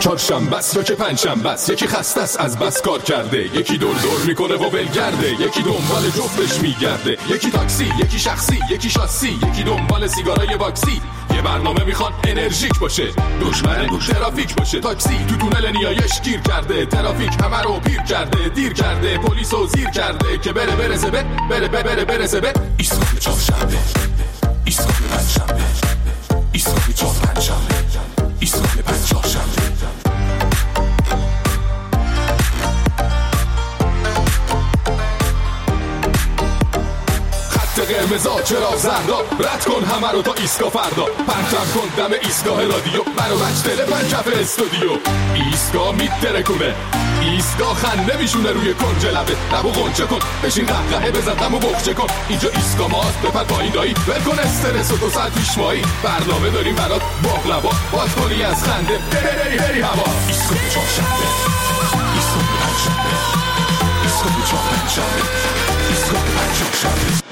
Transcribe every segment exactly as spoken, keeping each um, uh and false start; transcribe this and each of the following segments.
چهارشنبه است یا که پنجشنبه است، یکی خسته است از بس کار کرده، یکی دور دور میکنه و ولگرده، یکی دنبال جفتش میگرده، یکی تاکسی، یکی شخصی، یکی شاسی، یکی دنبال سیگارای باکسی. یه برنامه میخواد انرژیک باشه، دشمن ترافیک باشه. تاکسی تو تونل نیایش گیر کرده، ترافیک همه رو پیر کرده، دیر کرده، پلیسو زیر کرده که بره برسه به بره بره بره برسه به ایستگاه چهارشنبه، ایستگاه پنجشنبه، ایستگاه چهارشنبه، ایستگاه پنجشنبه. قرمزا چرا زردا، رد کن همه رو تا ایستگاه فردا، پرچم کن دم ایستگاه رادیو، منو مجتله پنجف استودیو. ایستگاه میترکونه، ایستگاه خنده میشونه روی کنج لبه، لبو غنچه کن، بشین قهقهه بزن دمو بخچه کن. اینجا ایستگاه ماست، بپر پایین دایی، ول کن استرس و دو ساعت پیش مایی. برنامه داریم برات باقلوا، باز کنی از خنده بری بری بری هوا. ایستگاه چهارشنبه، ایستگاه پنجشنبه، ایستگاه چهارشنبه، ایستگاه پنجشنبه.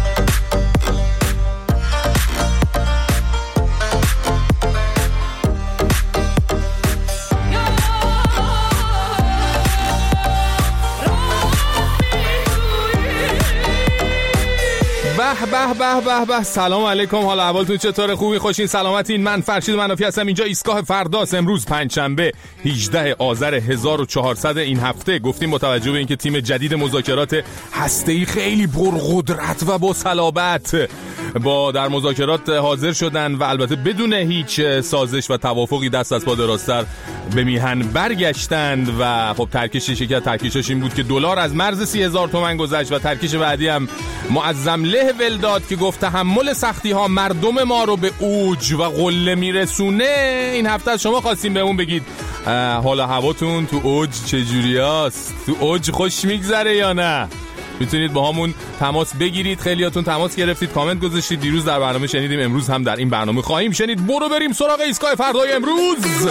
به به به به به. سلام علیکم، حال احوالتون چطوره؟ خوبی؟ خوشین؟ سلامتین؟ من فرشید منافی هستم. اینجا ایستگاه فرداست. امروز پنجشنبه هجدهم آذر هزار و چهارصد این هفته. گفتیم با توجه به اینکه تیم جدید مذاکرات هسته‌ای خیلی پرقدرت و با صلابت با در مذاکرات حاضر شدن و البته بدون هیچ سازش و توافقی دست از پا دراستر به میهن برگشتند و خب ترکیش شکل ترکیشش این بود که دلار از مرز سی هزار تومان گذشت و ترکیش بعدی هم معظم له ولداد که گفت تحمل سختی ها مردم ما رو به اوج و قله میرسونه. این هفته از شما خواستیم بهمون بگید حالا هواتون تو اوج چجوریاست؟ تو اوج خوش میگذره یا نه؟ میتونید با همون تماس بگیرید. خیلیاتون تماس گرفتید، کامنت گذاشتید، دیروز در برنامه شنیدیم، امروز هم در این برنامه خواهیم شنید. برو بریم سراغ ایستگاه فردای امروز.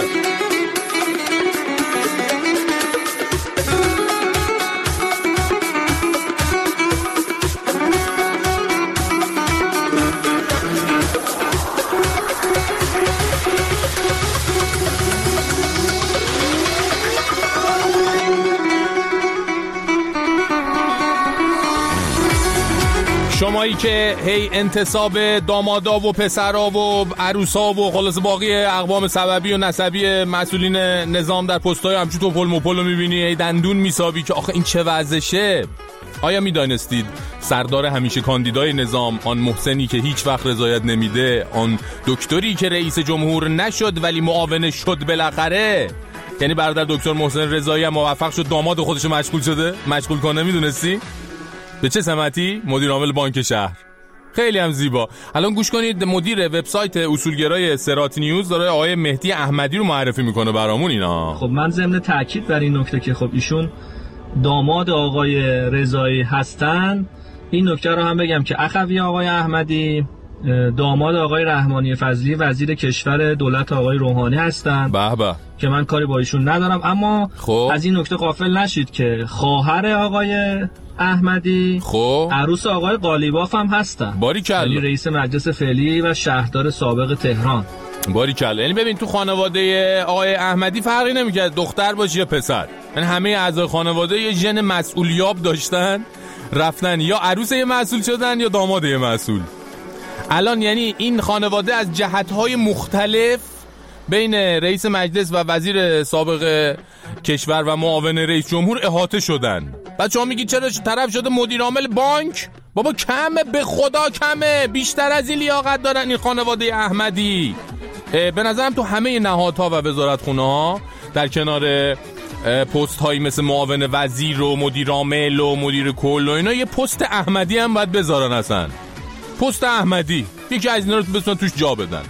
شمایی که هی انتصاب دامادا و پسرا و عروسا و خلاص باقی اقوام سببی و نسبی مسئولین نظام در پست‌های همچون توپل مپل رو می‌بینی، هی دندون میسابی که آخه این چه وضعشه. آیا می‌دانستید سردار همیشه کاندیدای نظام، آن محسنی که هیچ وقت رضایت نمیده، آن دکتری که رئیس جمهور نشد ولی معاونش شد بالاخره، یعنی برادر دکتر محسن رضایی هم موفق شد داماد خودشو مشغول شده مشغول کنه. میدونستی؟ به چه سمتی؟ مدیر عامل بانک شهر. خیلی هم زیبا. الان گوش کنید، مدیر وبسایت اصولگرای سرات نیوز داره آقای مهدی احمدی رو معرفی میکنه برامون. اینا خب من ضمن تاکید بر این نکته که خب ایشون داماد آقای رضایی هستن، این نکته رو هم بگم که اخوی آقای احمدی داماد آقای رحمانی فضلی وزیر کشور دولت آقای روحانی هستن. به به. که من کاری با ایشون ندارم، اما خب از این نکته غافل نشید که خواهر آقای احمدی خب عروس آقای قالیباف هم هستن. باریکلا. یعنی رئیس مجلس فعلی و شهردار سابق تهران. باریکلا. یعنی ببین تو خانواده آقای احمدی فرقی نمی‌کرد دختر باشه یا پسر، یعنی همه اعضای خانواده یه ژن مسئولیاب داشتن، رفتن یا عروس یه مسئول شدن یا داماد یه مسئول. الان یعنی این خانواده از جهت‌های مختلف بین رئیس مجلس و وزیر سابق کشور و معاون رئیس جمهور احاطه شدن. بچه‌ها میگی چرا طرف شده مدیر عامل بانک؟ بابا کمه، به خدا کمه، بیشتر از این لیاقت دارن این خانواده احمدی. به نظرم تو همه نهادها و وزارتخونه‌ها در کنار پست هایی مثل معاون وزیر و مدیر عامل و مدیر کل و اینا یه پست احمدی هم باید بذارن. اصلا پست احمدی یکی از اینا رو بتونن توش جا بدن.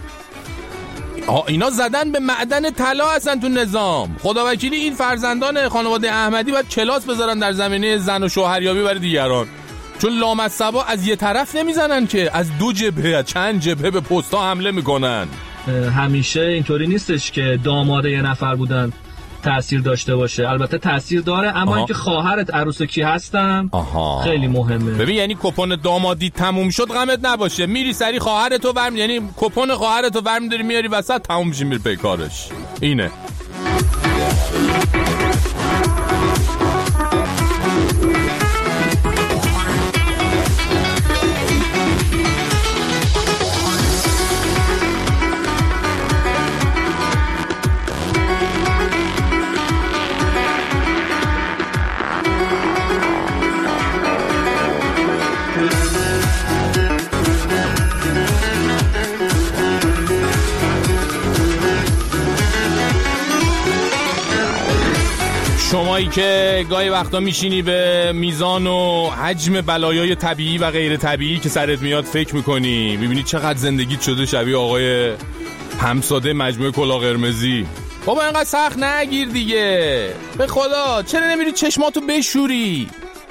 اینا زدن به معدن طلا هستن تو نظام. خداوکیلی این فرزندان خانواده احمدی باید کلاس بذارن در زمینه زن و شوهریابی برای دیگران، چون لامصبا از یه طرف نمیزنن که از دو جبهه چند جبهه به پستا حمله میکنن. همیشه اینطوری نیستش که داماد یه نفر بودن تأثیر داشته باشه. البته تأثیر داره، اما اینکه خواهرت عروس کی هستم آها. خیلی مهمه. ببین یعنی کپون دامادی تموم شد غمت نباشه، میری سری خواهرتو ورم، یعنی کپون خواهرتو ورم داری میاری وسط، تموم میشه میره به کارش. اینه شمایی که گاهی وقتا میشینی به میزان و حجم بلایای طبیعی و غیر طبیعی که سرت میاد فکر میکنی، میبینی چقدر زندگیت شده شبیه آقای همساده مجموعه کلاه قرمزی. بابا اینقدر سخت نگیر دیگه، به خدا چرا نمیری چشماتو بشوری؟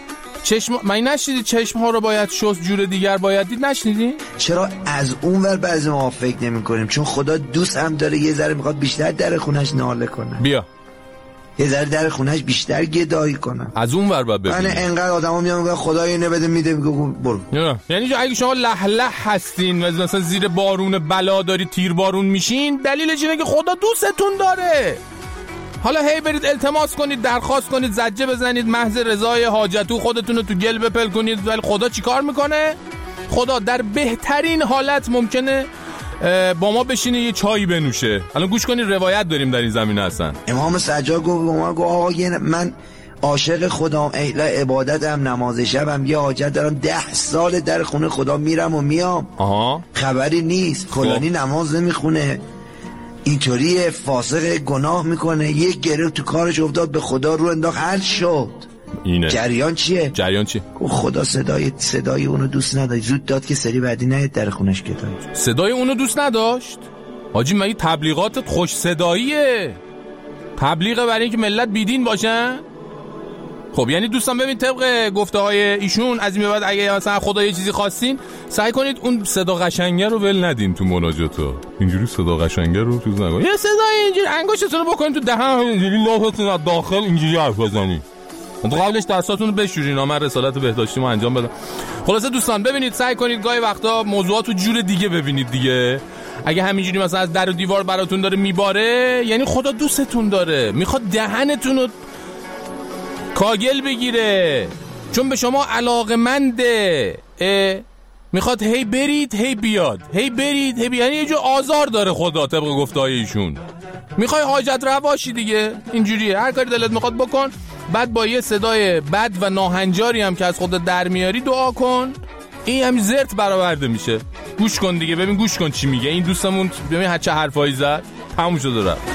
چشم من نشنیدی چشمها رو باید شست، جور دیگر باید دید، نشنیدی؟ چرا از اون ور بعضی ما فکر نمی کنیم؟ چون خدا دوست هم داره، یه ذره میخواد بیشتر در خونش ناله کنه، بیا یه ذره در خونش بیشتر گدایی کنه. از اون ور بعد ببینی. من انقدر آدما میان میگن خدا اینو بده میده، میگه برو. یعنی اگه شما لح لح هستین و مثلا زیر بارون بلا داری تیر بارون میشین، دلیلش اینه که خدا دوستتون داره. حالا هی برید التماس کنید، درخواست کنید، زجه بزنید، محض رضای حاجتو خودتون رو تو گل بپل کنید، ولی خدا چیکار میکنه؟ خدا در بهترین حالت ممکنه با ما بشینه یه چایی بنوشه. الان گوش کنید روایت داریم در این زمینه هستن. امام سجاد گفت ما گفت آقا من عاشق خدام، اهل عبادتم، نماز شبم، یه حاجت دارم، ده سال در خونه خدا میرم و میام، آها خبری نیست، فلانی نماز نمیخونه، اینطوری فاسق گناه میکنه، یک گره تو کارش افتاد، به خدا رو انداخت، حل شد. اینه جریان چیه؟ جریان چی؟ خدا صدای صدای اونو دوست نداشت، زود داد که سری بعدی نیاد در خونش کتایی. صدای اونو دوست نداشت؟ حاجی مگه تبلیغاتت خوش صداییه؟ تبلیغه برای اینکه ملت بیدین باشن؟ خب یعنی دوستان ببین طبق گفته های ایشون از این به بعد اگه مثلا خدا یه چیزی خواستین، سعی کنید اون صدا قشنگه رو ول ندین تو مناجاتو. اینجوری صدا قشنگه رو چیز نگو. یه صدای اینجوری انگشتتون رو بکنید تو دهن، اینجوری لافاتون از داخل اینجوری حرف بزنید. تو قبلش دستاتون رو بشورین، من رسالت بهداشتیمو انجام بدم. خلاصه دوستان ببینید، سعی کنید گاهی وقتا موضوعات رو جور دیگه ببینید دیگه. اگه همینجوری مثلا از در و دیوار براتون داره میباره، یعنی خدا دوستتون داره، میخواد دهنتون رو کاگل بگیره، چون به شما علاقمنده، میخواد هی برید هی بیاد، هی برید هی بیاد، یعنی یه جو آزار داره خدا طبق گفته‌های ایشون. میخوای حاجت رواشی دیگه، اینجوریه، هر کاری دلت میخواد بکن، بعد با یه صدای بد و ناهنجاری هم که از خودت در میاری دعا کن، این هم زرت برآورده میشه. گوش کن دیگه، ببین گوش کن چی میگه این دوستمون، ببین چه حرفایی زد، تموم شده رفت.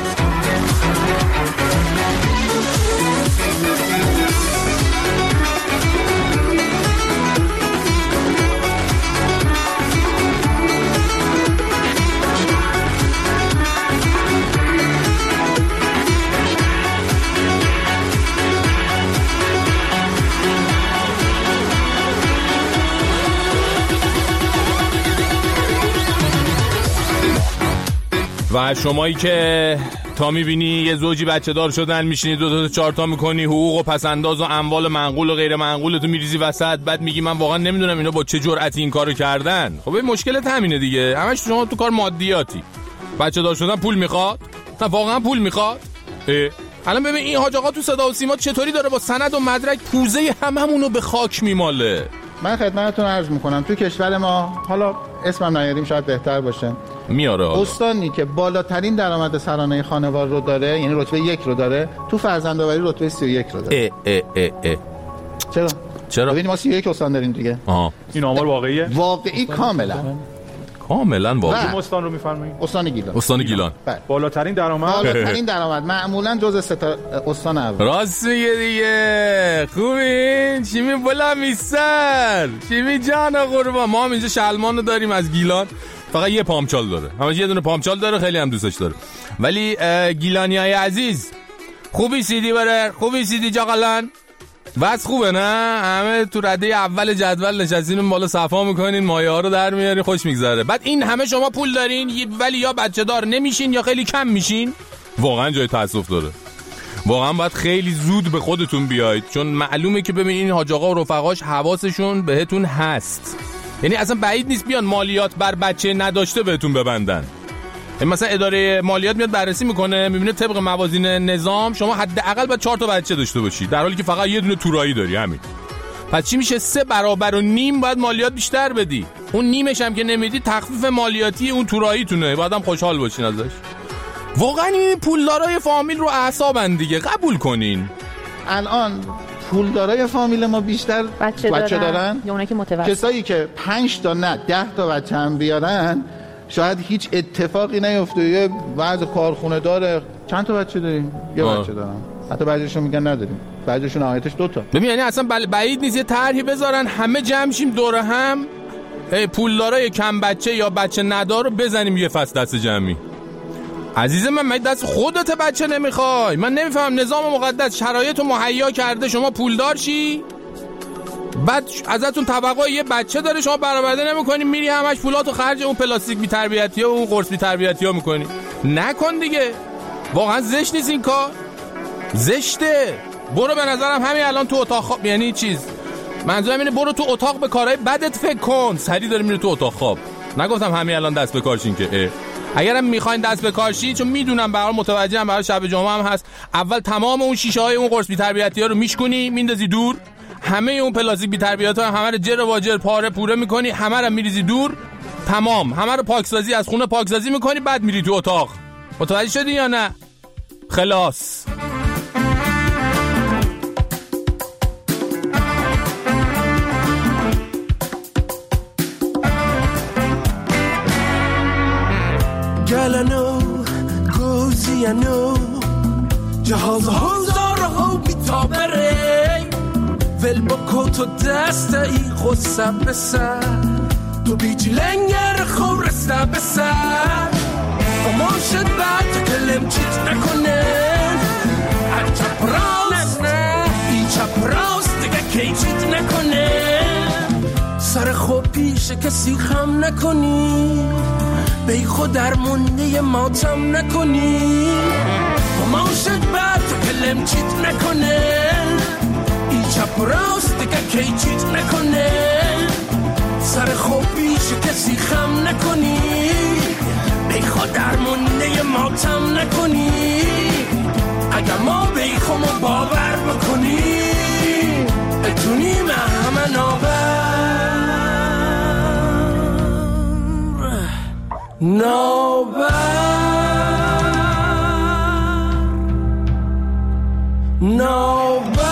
و شمایی که تا میبینی یه زوجی بچه دار شدن، میشینی دو تا چهار تا میکنی، حقوق و پسنداز و اموال منقول و غیر منقول تو میریزی وسط، بعد میگی من واقعا نمیدونم اینا با چه جرأتی این کارو کردن. خب این مشکلت همینه دیگه، همش شما تو کار مادیاتی. بچه دار شدن پول میخواد؟ نه واقعا پول میخواد؟ اه الان ببین این حاج آقا تو صدا و سیما چطوری داره با سند و مدرک پوزه هممونو به خاک میماله. من خدمتتون عرض میکنم تو کشور ما، حالا اسمم نیاریم شاید بهتر باشه، میاره استانی که بالاترین درآمد سرانه خانوار رو داره، یعنی رتبه یک رو داره، تو فرزندآوری رتبه سی و یک رو داره. اه اه اه اه. چرا؟ چرا؟ ببین ما سی و یک استان داریم دیگه. آها. این آمار واقعیه؟ واقعی کاملا. کاملا واقعی. کدوم استان رو میفرمایید؟ استان گیلان. استان گیلان. بله. بالاترین درآمد؟ بالاترین درآمد معمولا جزء ستا استان اول. راست میگه دیگه. خوبین؟ چیمی بلا میسر. چیمی جان قربان. ما هم اینجا شلمان رو داریم از گیلان. فقط یه پامچال داره. همه یه دونه پامچال داره، خیلی هم دوستش داره. ولی گیلانیای عزیز، خوبی سیدی بره، خوبی سیدی جاقلان. بس خوبه نه؟ همه تو رده اول جدول نشستین بالا صفا میکنین، مایه ها رو در میارین، خوش میگذره. بعد این همه شما پول دارین ولی یا بچه دار نمیشین یا خیلی کم میشین. واقعا جای تاسف داره. واقعا باید خیلی زود به خودتون بیاید، چون معلومه که ببین این حاج آقا و رفقاش حواسشون بهتون هست. یعنی اصلا بعید نیست بیان مالیات بر بچه نداشته بهتون ببندن. مثلا اداره مالیات میاد بررسی میکنه، میبینه طبق موازین نظام شما حداقل باید چهار تا بچه داشته باشی، در حالی که فقط یه دونه تورایی داری. همین. پس چی میشه؟ سه برابر و نیم باید مالیات بیشتر بدی. اون نیمش هم که نمیدی تخفیف مالیاتی اون توراییتونه، بعدم خوشحال باشین ازش. واقعا این پولدارای فامیل رو اعصابن دیگه، قبول کنین. الان پولدارای فامیل ما بیشتر بچه, بچه دارن, دارن. یا اونایی که متوسط. کسایی که پنج تا نه ده تا بچه هم بیارن شاید هیچ اتفاقی نیفته. یه وضع کارخونه داره چند تا بچه داریم؟ یه آه. بچه دارم. حتی بعضیشون میگن نداریم، بعضیشون نهایتش دو تا. ببین یعنی اصلا بعید نیست یه طرحی بذارن همه جمع شیم دور هم، پولدارای کم بچه یا بچه ندار رو بزنیم یه فصل دست جمعی. عزیز من، من دست خودت بچه نمیخوای؟ من نمیفهم نظام مقدس شرایط رو مهیا کرده شما پولدار شی، بعد ازتون توقع یه بچه داره شما برآورده نمی‌کنی، میری همش پولاتو خرج اون پلاستیک بی تربیتی‌ها و اون قرص بی تربیتی‌ها می‌کنی. نکن دیگه، واقعا زشت نیست این کار؟ زشته. برو به نظرم همین الان تو اتاق خواب، یعنی چیز منظورم اینه برو تو اتاق به کارهای بدت فکر کن. سری داری میره تو اتاق خواب. نگفتم همین الان دست به کارشین که اگرم میخواین دست به کار شید، چون میدونم به هر حال متوجهم برای شب جمعه هم هست، اول تمام اون شیشه های اون قرص بی تربیتی‌ها رو میشکنی میندازی دور، همه اون پلاستیک بی تربیت‌ها همه رو جر و جر پاره پوره میکنی، همه رو میریزی دور، تمام همه رو پاکسازی از خونه پاکسازی میکنی، بعد میری تو اتاق. متوجه شدی یا نه؟ خلاص. گلنو گوزیانو جهاز هزار ها بیتابره ول با کت و دسته ای خسته بسر تو بیچ لنگر خورسته بسر خماشت بعد کلم چیت نکنه هر چپ راست ای چپ راست دیگه کی چیت نکنه سر خوب پیش کسی خم نکنی بی خود در مونده ماتم نکنی خماشت بعد کلم چیت نکنه ای چپ راست دیگه کی چیت نکنه سر خوب پیش کسی خم نکنی بی خود در مونده ماتم نکنی اگه ما بی خودمو باور بکنی اتونیم همه ناور نوبر نوبر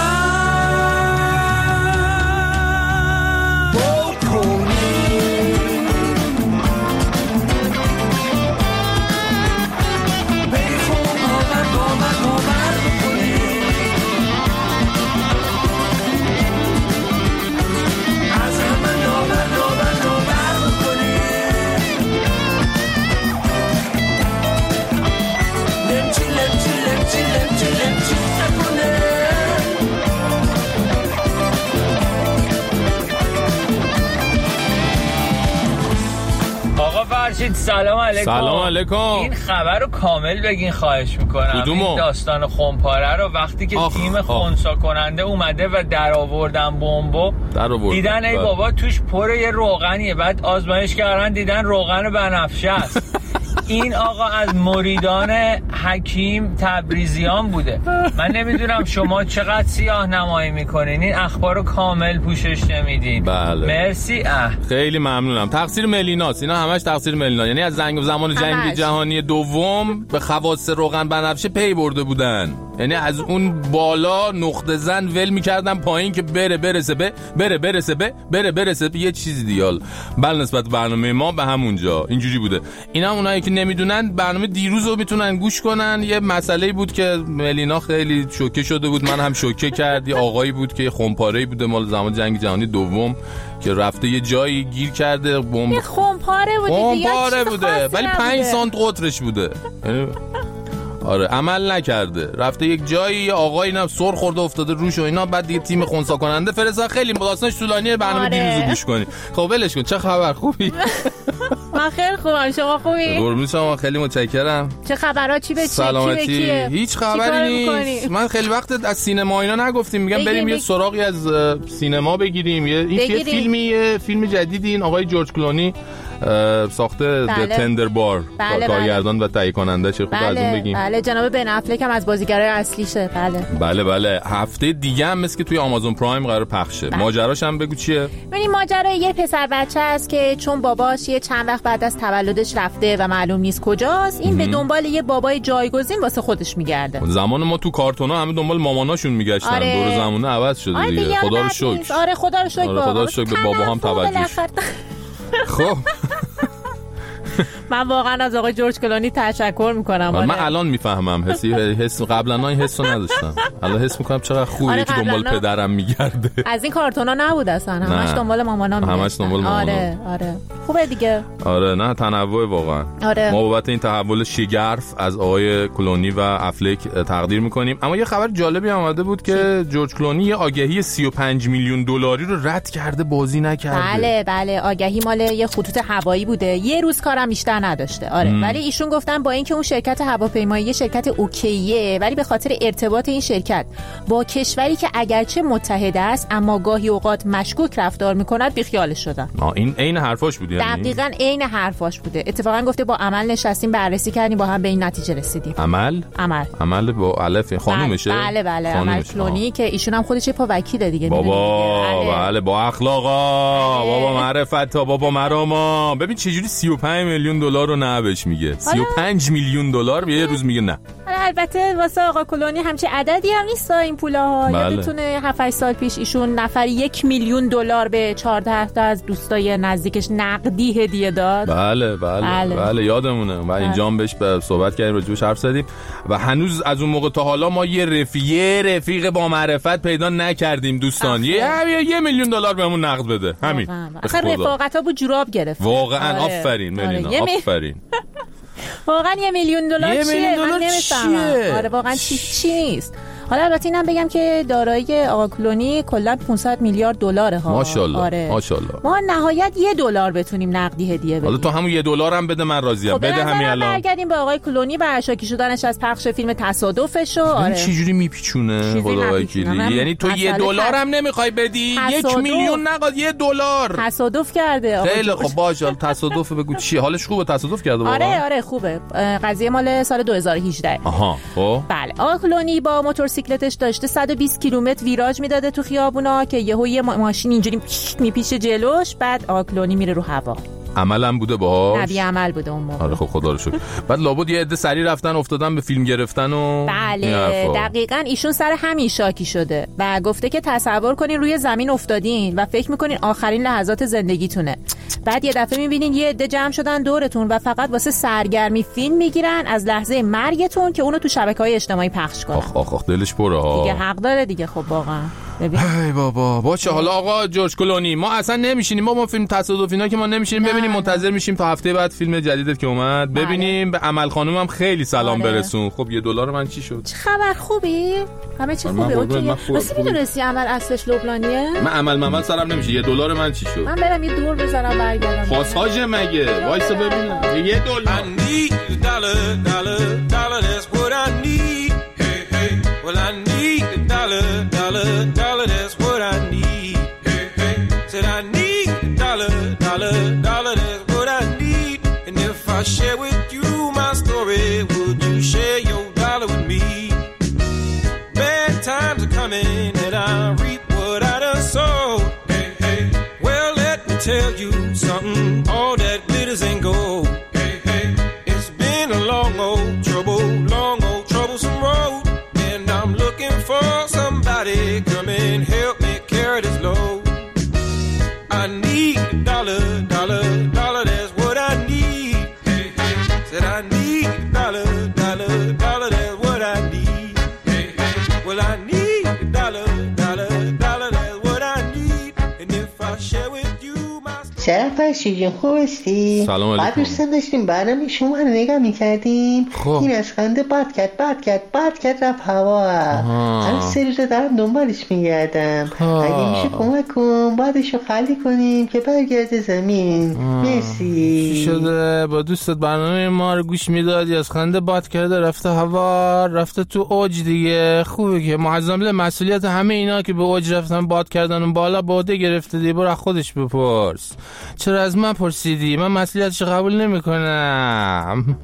فرشید سلام علیکم. سلام علیکم. این خبر رو کامل بگین خواهش میکنم. کدومو؟ این داستان خمپاره رو وقتی که آخ تیم آخ. خنثی کننده اومده و در آوردن بمبو دیدن ای بابا توش پر یه روغنیه، بعد آزمایش کردن دیدن روغن بنفشه است. این آقا از مریدان حکیم تبریزیان بوده. من نمیدونم شما چقدر سیاه نمایی میکنین، این اخبار رو کامل پوشش نمیدین. بله. مرسی. اه. خیلی ممنونم. تقصیر ملیناست، اینا همش تقصیر ملینا. یعنی از زنگ زمان جنگ جهانی دوم به خواص روغن بنفشه پی برده بودن، یعنی از اون بالا نقطه زن ول میکردن پایین که بره برسه به بره برسه به بره برسه به یه چیزی دیال. بل نسبت برنامه ما به همونجا اینجوری بوده. اینا اونایی که نمیدونن برنامه دیروز رو میتونن گوش کنن. یه مسئله بود که ملینا خیلی شوکه شده بود، من هم شوکه کرد. یه آقایی بود که خمپاره‌ای بوده مال زمان جنگ جهانی دوم که رفته یه جایی گیر کرده بمب. یه خمپاره بوده دیگه، خمپاره بوده ولی پنج سانت قطرش بوده. آره عمل نکرده، رفته یک جایی یه آقایی اینا سر خورده افتاده روش و اینا، بعد دیگه تیم خنثی کننده فرستاد. خیلی داستانش طولانیه، برنامه آره. دیروزو گوش کنید. خب ولش کن. چه خبر؟ خوبی؟ من خیلی خوبم، شما خوبی؟ قربون شما، خیلی متشکرم. چه خبرها؟ چی به چی؟ سلامتی؟ کی به هیچ خبری نیست. من خیلی وقت از سینما اینا نگفتیم، میگم بریم بگیم. یه سراغی از سینما بگیریم. یه این فیلمی فیلم جدیدی این آقای جورج کلونی ساخته بله. تندر بار بله کارگردان بله. و تهیه کننده چه خود از اون بگیم. بله جناب بن افلک هم از بازیگرای اصلیشه. بله بله بله هفته دیگه هم مثل که توی آمازون پرایم قرار پخشه. بله. ماجراش هم بگو چیه؟ ببین ماجرا یه پسر بچه است که چون باباش یه چند وقت بعد از تولدش رفته و معلوم نیست کجاست، این به دنبال یه بابای جایگزین واسه خودش میگرده. زمان ما تو کارتونا همه دنبال ماماناشون میگشتن. آره. دور زمونه عوض شده آره دیگه. خدا رو شکر. آره خدا رو شکر. آره خدا رو شکر به بابا هم توجه. خب من واقعا از آقای جورج کلونی تشکر میکنم. من الان میفهمم حسی حس قبلا این حسو نداشتم. الان حس میکنم چقدر خوبه. آره یکی دنبال پدرم میگرده. از این کارتونا نبود اصلا. همش دنبال مامانا میگشتن. همش دنبال مامانا. آره آره خوبه دیگه. آره نه تنوع واقعا. آره. ما بابت این تحول شگرف از آقای کلونی و افلک تقدیر میکنیم. اما یه خبر جالبی اومده بود که جورج کلونی یه آگهی سی و پنج میلیون دلاری رو رد کرده، بازی نکرده. بله بله آگهی مال یه خطوط هوایی بوده. یه روز کارم بیشتر نداشته. آره ام. ولی ایشون گفتن با اینکه اون شرکت هواپیمایی شرکت اوکیه، ولی به خاطر ارتباط این شرکت با کشوری که اگرچه متحد است اما گاهی اوقات مشکوک رفتار میکند بیخیالش شدن. آه این عین حرفاش بود یعنی. دقیقاً عین حرفاش بوده. اتفاقا گفته با عمل نشستیم بررسی کردیم با هم به این نتیجه رسیدیم. عمل عمل عمل با الف خانومشه. بله بله عمل کلونی که ایشون هم خودش پا وکیله دیگه. بابا بله با اخلاقا بابا معرفت تا بابا مراما. ببین چه جوری سی و پنج میلیون دلار رو نه بهش میگه. سی و پنج میلیون دلار یه روز میگه نه. البته واسه آقا کلونی همچین عددی هم نیست این پولاها. بله. یادتونه هفت هشت سال پیش ایشون نفر یک میلیون دلار به چهارده تا از دوستای نزدیکش نقدی هدیه داد. بله بله بله, بله یادمونه. و اینجا هم بهش صحبت کردیم، راجعش حرف زدیم و هنوز از اون موقع تا حالا ما یه رفیق رفیق با معرفت پیدا نکردیم دوستان. یه یه میلیون دلار بهمون نقد بده. همین. آخه رفاقت‌ها بود جوراب گرفت. واقعا آفرین ملینا آفرین. واقعا یه میلیون دلار چیه؟ من نمی‌فهمم. آره واقعا چی چی نیست. حالا البته اینم بگم که دارایی آقا کلونی کلا پانصد میلیارد دلاره ها. ماشاءالله آره. ماشاءالله. ما نهایت یه دلار بتونیم نقدی هدیه بدیم. حالا تو همون یه دلار هم بده من راضیم. خب بده همین الان. برگردیم به آقای کلونی و اشاکی شدنش از پخش فیلم تصادفشو. آره. چه جوری میپیچونه خدا وکیلی. یعنی تو یه دلار هم نمیخوای بدی؟ یک میلیون نقد یه دلار. تصادف کرده آقا. خیلی خب باشه تصادف بگو چی؟ حالش خوبه تصادف کرده واقعا؟ آره آره خوبه. قضیه مال سال دو هزار و هجده. آها خب. بله آقا کلونی با موتورسیکلتش داشته صد و بیست کیلومتر ویراج میداده تو خیابونا که یهو یه ماشین اینجوری میپیشه جلوش، بعد آقا کلونی میره رو هوا. عملم بوده باهاش. نبی عمل بوده اون موقع. آره خب خدا رو شکر. بعد لابد یه عده سری رفتن افتادن به فیلم گرفتن و بله دقیقاً ایشون سر همین شاکی شده و گفته که تصور کنین روی زمین افتادین و فکر میکنین آخرین لحظات زندگیتونه، بعد یه دفعه میبینین یه عده جمع شدن دورتون و فقط واسه سرگرمی فیلم میگیرن از لحظه مرگتون که اونو تو شبکه‌های اجتماعی پخش کنن. آخ آخ آخ دلش پره ها. دیگه حق داره دیگه. خب واقعا ببین ای بابا باشه. حالا آقا جورج کلونی ما اصلا نمیشینیم، ما ما فیلم تصادفی اینا که ما نمیشینیم ببینیم، منتظر میشیم تا هفته بعد فیلم جدیدت که اومد ببینیم. به عمل خانم هم خیلی سلام آره. برسون. خب یه دلار من چی شد؟ چه خبر خوبی؟ همه چی خوبه؟ اوکی. واسه میدونستی عمل اصلش لبنانیه؟ من عمل ممل سرم نمیشه. یه دلار من چی شد؟ من برم یه دور بزنم برگردم. پاساژ مگه؟ وایسا ببینم. یه دلار. Well, I need a dollar, dollar, dollar, that's what I need. Hey, hey. Said I need a dollar, dollar, dollar, that's what I need. And if I share with you my story, would you share your dollar with me? Bad times are coming and I reap what I done sow. Hey, hey. Well, let me tell you something, all that glitters ain't gold. Hey, hey. It's been a long old trouble, long old troublesome road. I'm looking for somebody come and help me carry this load. I need a dollar, dollar, dollar, that's what I need. Hey, hey. Said I need a dollar, dollar, dollar, that's what I need. Hey, hey. Well, I need a dollar, dollar, dollar, that's what I need. And if I share with you my شرف فرشیجون خوب هستی؟ سلام علیکم. بعد دوستان داشتیم برنامه شما رو نگاه میکردیم. این از خنده بد کرد بد کرد بد کرد رفت هوا. هر سری رو دارم دنبالش میگردم. اگه میشه کمک کن بعدش رو خالی کنیم که برگرده زمین. مرسی. چی شده؟ با دوستت برنامه ما رو گوش میدادی از خنده بد کرده رفته هوا، رفته تو اوج دیگه. خوبه که معظمله مسئولیت همه اینا که به اوج رفتن باد کردن اون بالا باده گرفته دیگه. برو خودش بپرس چرا از من پرسیدی، من مسئولیتش قبول نمیکنم.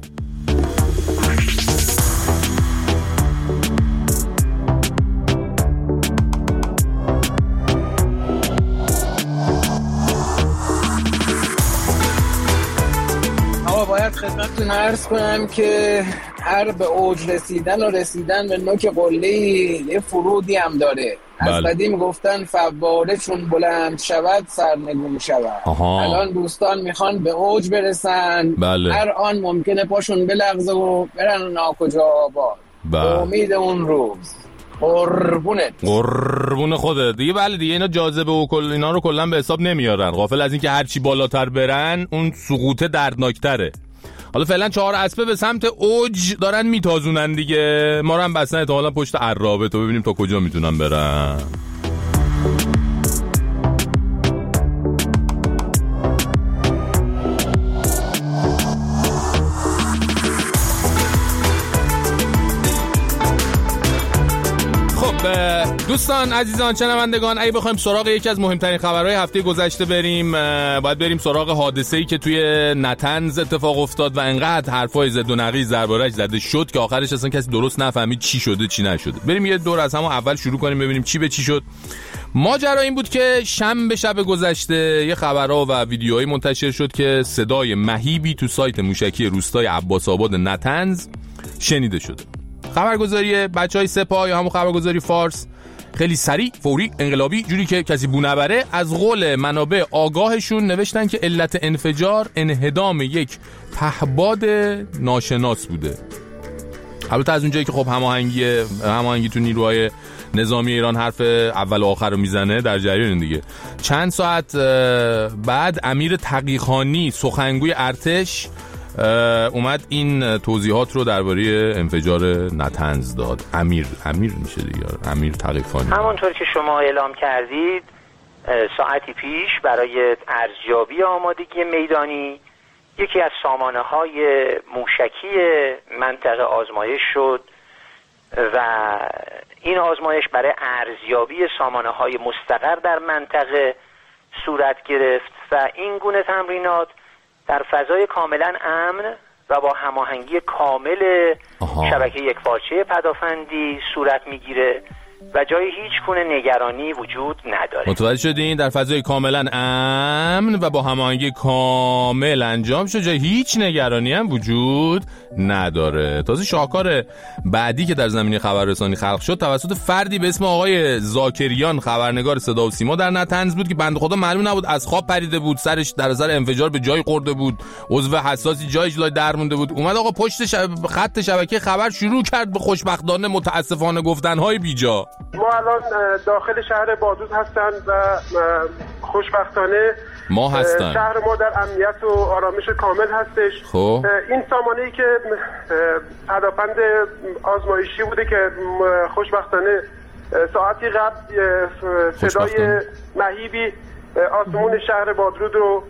باید خدمتتون عرض کنم که هر به اوج رسیدن و رسیدن به نوک قله‌ای یه فرودی هم داره. بله. از قدیم گفتن فواره چون بلند شود سرنگون شود. آها. الان دوستان میخوان به اوج برسن. بله. هر آن ممکنه پاشون بلغزه و برن ناکجا آباد. بله. امید اون روز. قربونت قربون خودت دیگه. بله دیگه اینا جاذبه و کل اینا رو کلا به حساب نمیارن، غافل از این که هر چی بالاتر برن اون سقوط دردناکتره. حالا فعلا چهار اسبه به سمت اوج دارن میتازونن دیگه، ما رو هم بسن احتمالا پشت عرابه تو ببینیم تا کجا میتونن برن. دوستان عزیزان شنوندگان، اگه بخوایم سراغ یکی از مهمترین خبرهای هفته گذشته بریم، باید بریم سراغ حادثه‌ای که توی نتنز اتفاق افتاد و انقدر حرفای زد و نقیض درباره‌اش زده شد که آخرش اصلا کسی درست نفهمید چی شده چی نشده. بریم یه دور از همون اول شروع کنیم ببینیم چی به چی شد. ماجرا این بود که شنبه شب گذشته یه خبرها و ویدیوهایی منتشر شد که صدای مهیبی تو سایت موشکی روستای عباس آباد نتنز شنیده شده. خبرگزاری بچهای سپاه یا همون خبرگزاری فارس خیلی سریع، فوری، انقلابی، جوری که کسی بو نبره، از قول منابع آگاهشون نوشتن که علت انفجار انهدام یک پهباد ناشناس بوده. البته از اونجایی که خب هماهنگی هماهنگی تو نیروهای نظامی ایران حرف اول و آخر رو میزنه در جریان دیگه. چند ساعت بعد امیر تقیخانی سخنگوی ارتش اومد این توضیحات رو درباره انفجار نتنز داد. امیر امیر میشه دیگه، امیر تقیخانی. همونطور که شما اعلام کردید ساعتی پیش برای ارزیابی آمادگی میدانی یکی از سامانه‌های موشکی منطقه آزمایش شد و این آزمایش برای ارزیابی سامانه‌های مستقر در منطقه صورت گرفت و این گونه تمرینات در فضای کاملا امن و با هماهنگی کامل آها. شبکه یکپارچه پدافندی صورت میگیره و جای هیچ گونه نگرانی وجود نداره. متوجه شدین؟ در فضای کاملا امن و با هماهنگی کامل انجام شد، جای هیچ نگرانی هم وجود نداره. تازه شاهکار بعدی که در زمینه خبررسانی خلق شد توسط فردی به اسم آقای زاکریان، خبرنگار صدا و سیما در نتنز بود که بنده خدا معلوم نبود از خواب پریده بود، سرش در اثر انفجار به جای خورده بود، عضو حساسی جایش لای در مونده بود. اومد آقا پشت شب... خط شبکه خبر شروع کرد به خوشبختانه متاسفانه گفتنهای بیجا. ما الان داخل شهر بادوز هستند و خوشبختانه ما هستن. شهر ما در امنیت و آرامش کامل هستش. خب این سامانه‌ای که پدافند آزمایشی بوده که خوشبختانه ساعتی قبل صدای مهیبی آسمون شهر بادرود رو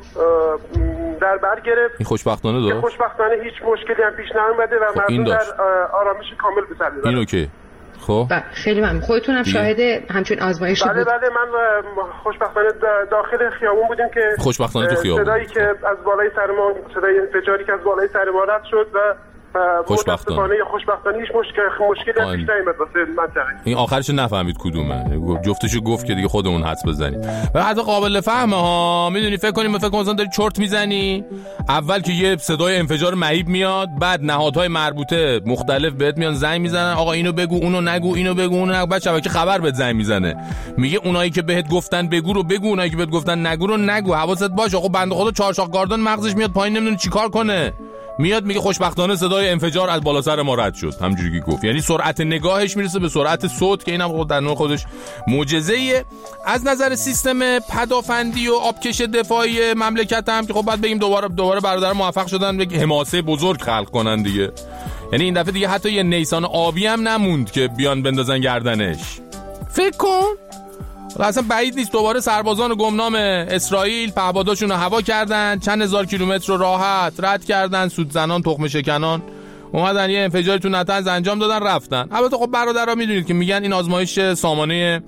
در بر گرفت. این خوشبختانه داشت؟ خوشبختانه هیچ مشکلی هم پیش نیامده و خب مردم در آرامش کامل به سر میبرن. این اوکی. خب خیلی ممنون. خودتون هم شاهد همچون آزمایشی بله بود؟ بله من خوشبختانه داخل خیابون بودیم که خوشبختانه تو خیابون صدایی که از بالای سر ما، صدای انفجاری که از بالای سر ما رد شد و خوشبختانه یا خوشبختانه هیچ مشکل مشکلی پیش نیامد واسه منطقه. این آخرش نفهمید کدومه، جفتشو گفت که دیگه خودمون حدس بزنیم. و حتی قابل فهمه ها، میدونی فکر کنیم فکر کنیم مثلا داری چرت میزنی، اول که یه صدای انفجار مهیب میاد، بعد نهادهای مربوطه مختلف بهت میان زنگ میزنن آقا اینو بگو اونو نگو، اینو بگو اونو نگو، بعد شبکه خبر بهت زنگ میزنه میگه اونایی که بهت گفتن بگو رو بگو، اونایی که بهت گفتن نگو رو نگو، حواست باشه. آقا بنده خدا چهارشاخ گاردون مغزش میاد پایین نمیدونه چیکار کنه، میاد میگه خوشبختانه صدای انفجار از بالا سر ما رد شد، همونجوری که گفت. یعنی سرعت نگاهش میرسه به سرعت صوت که اینم در نوع خودش معجزه‌ایه. از نظر سیستم پدافندی و آبکش دفاعی مملکت هم که خب بعد بگیم دوباره دوباره برادر موفق شدن به حماسه بزرگ خلق کنن دیگه. یعنی این دفعه دیگه حتی یه نیسان آبی هم نموند که بیان بندازن گردنش. فکر کن اصلا بعید نیست دوباره سربازان گمنام اسرائیل پهپاداشون رو هوا کردن، چند هزار کیلومتر رو راحت رد کردن، سودزنان تخم شکنان اومدن یه انفجاری تو نتنز انجام دادن رفتن. البته خب برادرها میدونید که میگن این آزمایش سامانه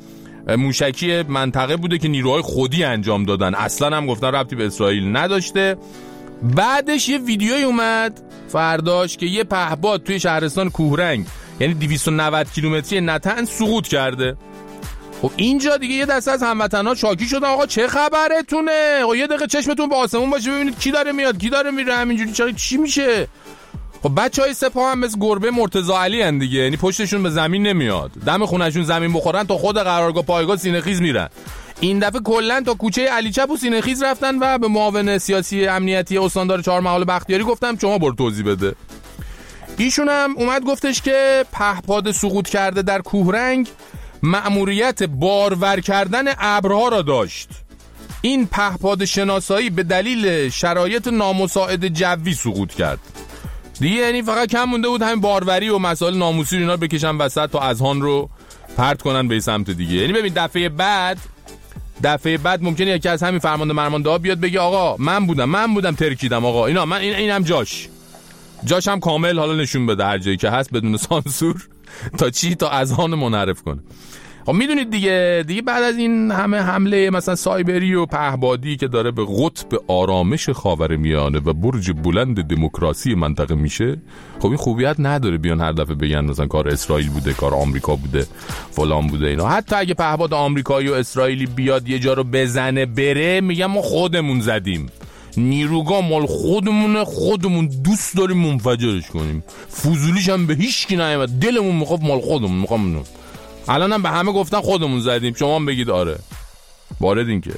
موشکی منطقه بوده که نیروهای خودی انجام دادن، اصلا هم گفتن ربطی به اسرائیل نداشته. بعدش یه ویدیوی اومد فرداش که یه پهپاد توی شهرستان کوهرنگ یعنی دویست و نود کیلومتری نطنز سقوط کرده. خب اینجا دیگه یه دسته از هموطن‌ها شاکی شدن آقا چه خبرتونه؟ آقا یه دقیقه چشمتون به آسمون باشه ببینید کی داره میاد کی داره میره، همینجوری چه چی میشه؟ خب بچهای سپاه هم مثل گربه مرتضی علی ان دیگه، یعنی پشتشون به زمین نمیاد، دم خونه‌شون زمین بخورن تا خود قرارگاه پایگاه سینه‌خیز میرن. این دفعه کلا تا کوچه علی چپ و سینه‌خیز رفتن و به معاون سیاسی امنیتی استاندار چهارمحال بختیاری گفتم شما برو توضیح بده. ایشون هم اومد گفتش که پهپاد سقوط کرده در کوهرنگ مأموریت بارور کردن ابرها را داشت. این پهپاد شناسایی به دلیل شرایط نامساعد جوی سقوط کرد. دیگه یعنی فقط کم مونده بود همین باروری و مسائل ناموسی اینا بکشن وسط تا اذهان رو پرت کنن به سمت دیگه. یعنی ببین دفعه بعد دفعه بعد ممکنه یکی از همین فرمانده مرمانده ها بیاد بگه آقا من بودم من بودم ترکیدم آقا اینا من این اینم جاش جاش هم کامل حالا نشون بده هر جایی که هست بدون سانسور تا چی تا اذهان منحرف کنه. خب میدونید دیگه دیگه بعد از این همه حمله مثلا سایبری و پهپادی که داره به قطب آرامش خاورمیانه و برج بلند دموکراسی منطقه میشه، خب این خوبیت نداره بیان هر دفعه بگن مثلا کار اسرائیل بوده کار آمریکا بوده فلان بوده اینا. حتی اگه پهپاد آمریکایی و اسرائیلی بیاد یه جا رو بزنه بره میگم ما خودمون زدیم، نیروگاه مال خودمونه، خودمون دوست داریم منفجرش کنیم، فضولیش هم به هیچ کی نیامد، دلمون میخواد مال خودمون میخوام. الان هم به همه گفتن خودمون زدیم، شما هم بگید آره. واردین که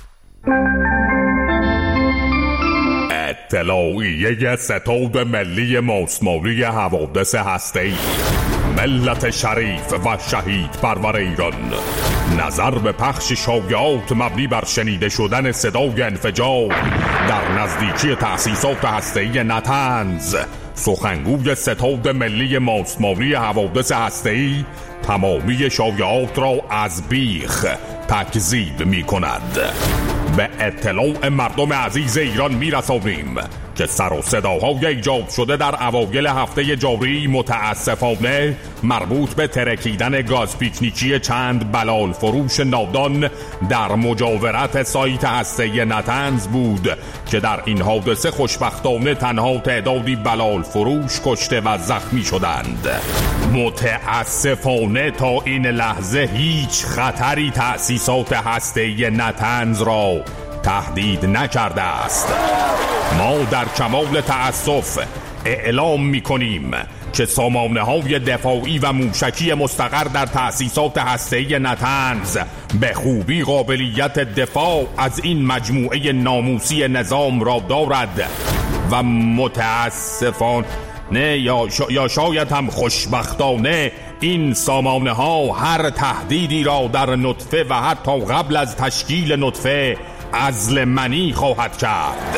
اطلاعیه ستاد ملی ماسمالی حوادث هسته‌ای ملت شریف و شهید پرور ایران نظر به پخش شایعات مبنی بر شنیده شدن صدای انفجار در نزدیکی تأسیسات هسته‌ای نطنز. سخنگوی ستاد ملی ماسمالی حوادث هسته‌ای تمامی شایعات را از بیخ تکذیب می کند. به اطلاع مردم عزیز ایران می رسانیم که سر و صداهای ایجاد شده در اوایل هفته جاری متاسفانه مربوط به ترکیدن گاز پیکنیکی چند بلال فروش نادان در مجاورت سایت هسته نطنز بود که در این حادثه خوشبختانه تنها تعدادی بلال فروش کشته و زخمی شدند. متاسفانه تا این لحظه هیچ خطری تأسیسات هسته نطنز را تهدید نکرده است. ما در کمال تأسف اعلام می کنیم که سامانه های دفاعی و موشکی مستقر در تأسیسات هسته‌ای نطنز به خوبی قابلیت دفاع از این مجموعه ناموسی نظام را دارد و متاسفانه یا, شا یا شاید هم خوشبختانه این سامانه ها هر تهدیدی را در نطفه و حتی قبل از تشکیل نطفه عزل منی خواهد کرد.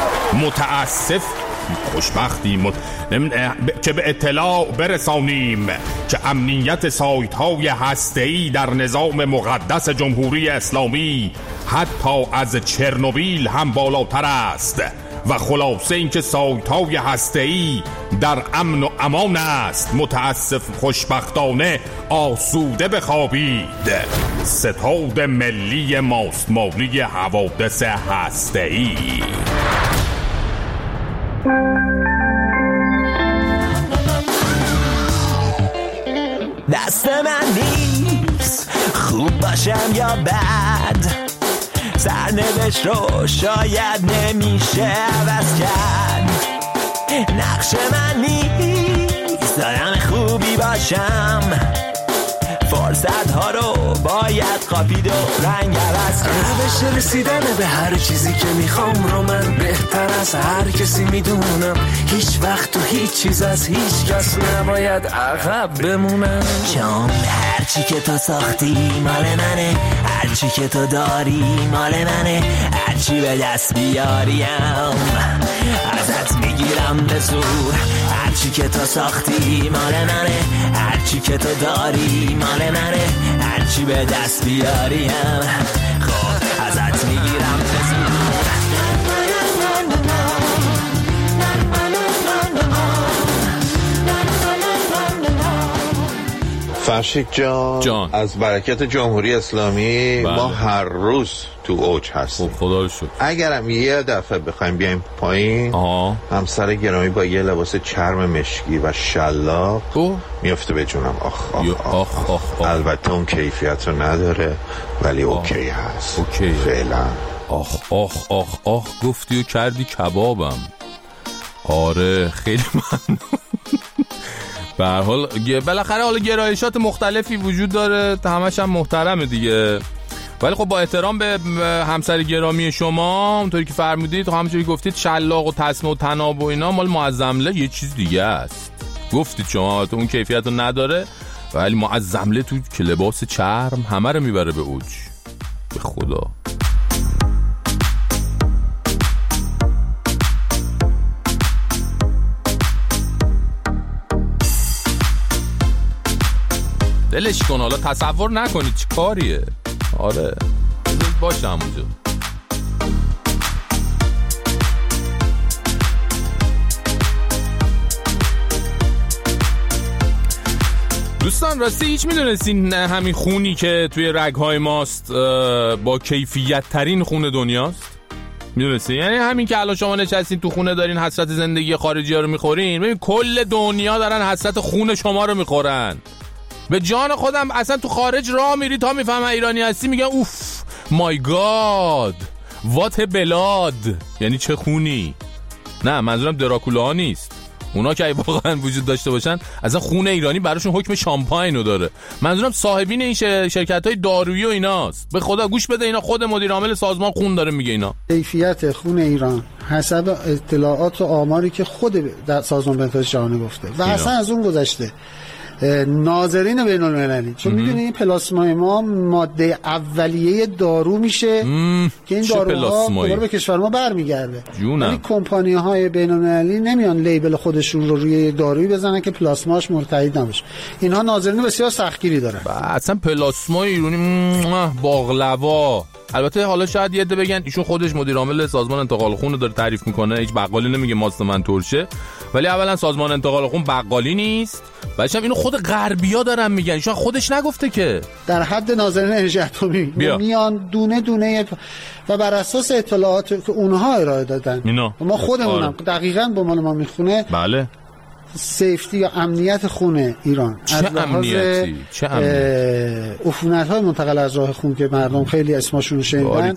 متاسف خوشبختی مت... که به اطلاع برسانیم که امنیت سایت های هسته‌ای در نظام مقدس جمهوری اسلامی حتی از چرنوبیل هم بالاتر است و خلاصه اینکه سایت های هسته‌ای در امن و امان است. متاسف خوشبختانه آسوده بخوابید. ستاد ملی ماسمالی حوادث هسته‌ای. دست من نیست خوب باشم یا بد، سرنوشت رو شاید نمیشه عوض کرد. نقش من نیست دارم خوبی باشم، فرصت ها رو باید قاپید و رنگ عوض کرد. روش رسیدن به هر چیزی که میخوام رو من بهتر از هر کسی میدونم. هیچ وقت و هیچ چیز از هیچ کس نباید عقب بمونم. شام هرچی که تو ساختی مال منه، هرچی که تو داری مال منه، هرچی به دست بیاریم ازت میگیرم به زور. هرچی که تو ساختی مال منه، هرچی که تو داری مال منه، هرچی به دست بیاریم خب ازت میگیرم به زور. فرشید جان, جان از برکت جمهوری اسلامی بله. ما هر روز تو اوج هستیم. خدا رو شکر. اگرم یه دفعه بخوایم بیایم پایین همسر گرامی با یه لباس چرم مشکی و شلاق میفته به جونم. آخ آخ آخ, آخ, آخ, آخ. البته اون کیفیت رو نداره ولی آخ. اوکی هست اوکی. فعلا. آخ آخ آخ آخ گفتی و کردی کبابم. آره خیلی ممنون. به هر حال بالاخره حالا گرایشات مختلفی وجود داره، همش هم محترمه دیگه، ولی خب با احترام به همسر گرامی شما اونطوری که فرمودید، همونطوری که گفتید شلاق و تسمه و تناب و اینا مال معظمله یه چیز دیگه است. گفتید شما تو اون کیفیت رو نداره، ولی معظمله تو که لباس چرم همه رو میبره به اوج. به خدا. دلش کن، حالا تصور نکنید چی کاریه. آره باشه همونجا. دوستان راستی هیچ میدونستین همین خونی که توی رگهای ماست با کیفیت ترین خون دنیاست؟ میدونستین؟ یعنی همین که الان شما نشستین تو خونه دارین حسرت زندگی خارجی ها رو میخورین، ببین کل دنیا دارن حسرت خون شما رو میخورن. به جان خودم اصلا تو خارج راه میری تا میفهمن ایرانی هستی میگن اوف مای گاد وات بلاد، یعنی چه خونی. نه منظورم دراکولا ها نیست، اونا که واقعا وجود داشته باشن اصلا خون ایرانی براشون حکم شامپاین رو داره. منظورم صاحبین این شرکت های دارویی و ایناست. به خدا گوش بده، اینا خود مدیر عامل سازمان خون داره میگه اینا. کیفیت خون ایران حسب اطلاعات و آماری که خود سازمان بهداشت جهانی گفته و اصلا از اون گذشته ناظرین بین المللی، چون میدونی پلاسمای ما ماده اولیه دارو میشه که این داروها دوباره به کشور ما برمیگرده. ولی کمپانی های بین المللی نمیان لیبل خودشون رو روی دارویی بزنن که پلاسماش مرتهی نباشه. اینها ناظرین بسیار سختگیری دارن. اصلا پلاسما ایرانی باقلوا. البته حالا شاید یه عده بگن ایشون خودش مدیر عامل سازمان انتقال خون رو داره تعریف میکنه، هیچ بقالی نمیگه ماست من ترشه، ولی اولا سازمان انتقال خون بقالی نیست، بعدش هم اینو خود غربیا دارن میگن، ایشون خودش نگفته که. در حد ناظرین انرژی اتمی میان دونه دونه و بر اساس اطلاعات که اونها ارائه دادن اینا. ما خودمونم آره. دقیقاً با مال ما میخونه. بله. سیفتی یا امنیت خون ایران چه از امنیتی؟ چه امنیتی؟ عفونت‌های منتقل از راه خون که مردم خیلی اسمشون رو شنیدن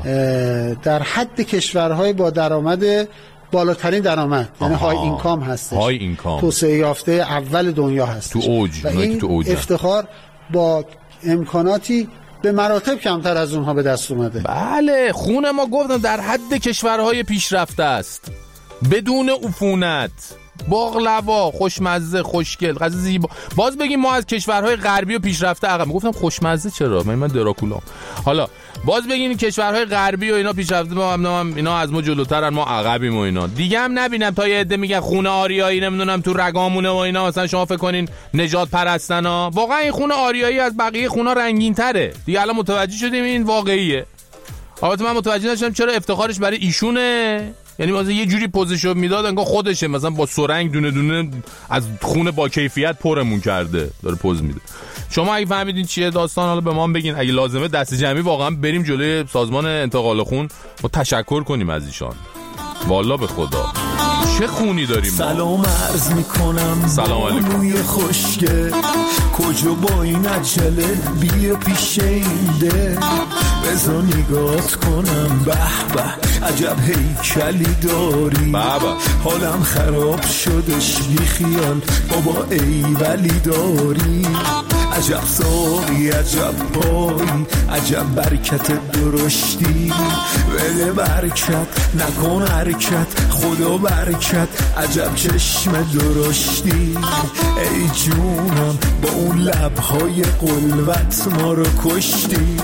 در حد کشورهای با درآمد بالاترین درآمد، یعنی های اینکام هستش، های اینکام، توسعه یافته اول دنیا هستش، تو اوج، و این تو اوج افتخار با امکاناتی به مراتب کمتر از اونها به دست اومده. بله خون ما گفتم در حد کشورهای پیشرفته است، بدون عفونت، باقلوا، خوشمزه، خوشگل، غذا زیبا. باز بگیم ما از کشورهای غربی و پیشرفته عقب. میگفتم خوشمزه چرا؟ من من دراکولا. حالا باز بگین کشورهای غربی و اینا پیشرفته، ما هم اینا از ما جلوترن، ما عقبیم و اینا. دیگه هم نبینم تا یه عده میگن خون آریایی نمیدونم تو رگامونه و اینا، مثلا شما فکر کنین نجات پرستنا. واقعا این خون آریایی از بقیه خونا رنگین تره. دیگه الان متوجه شدیم این واقعیه. البته من متوجه نشدم چرا افتخارش برای ایشونه. یعنی مثلا یه جوری پوزیشن میداد انگار خودشه، مثلا با سرنگ دونه دونه از خون با کیفیت پرمون کرده داره پوز میده. شما اگه فهمیدین چیه داستان حالا به ما بگین، اگه لازمه دست جمعی واقعا بریم جلوی سازمان انتقال خون و تشکر کنیم از ایشان. والا به خدا چه خونی داریم. سلام عرض میکنم سلام علیکم روی خوشگه، کجا با این عجله بیا پیش این ده، بذار نگات کنم به به عجب هیکلی داری، بابا حالم خراب شدش بی خیال بابا ای ولی داری، عجب ساقی عجب پایی عجب برکت درشتی، بده برکت نکن حرکت خدا برکت عجب چشم درشتی، ای جونم با اون لبهای قلوت ما رو کشتی.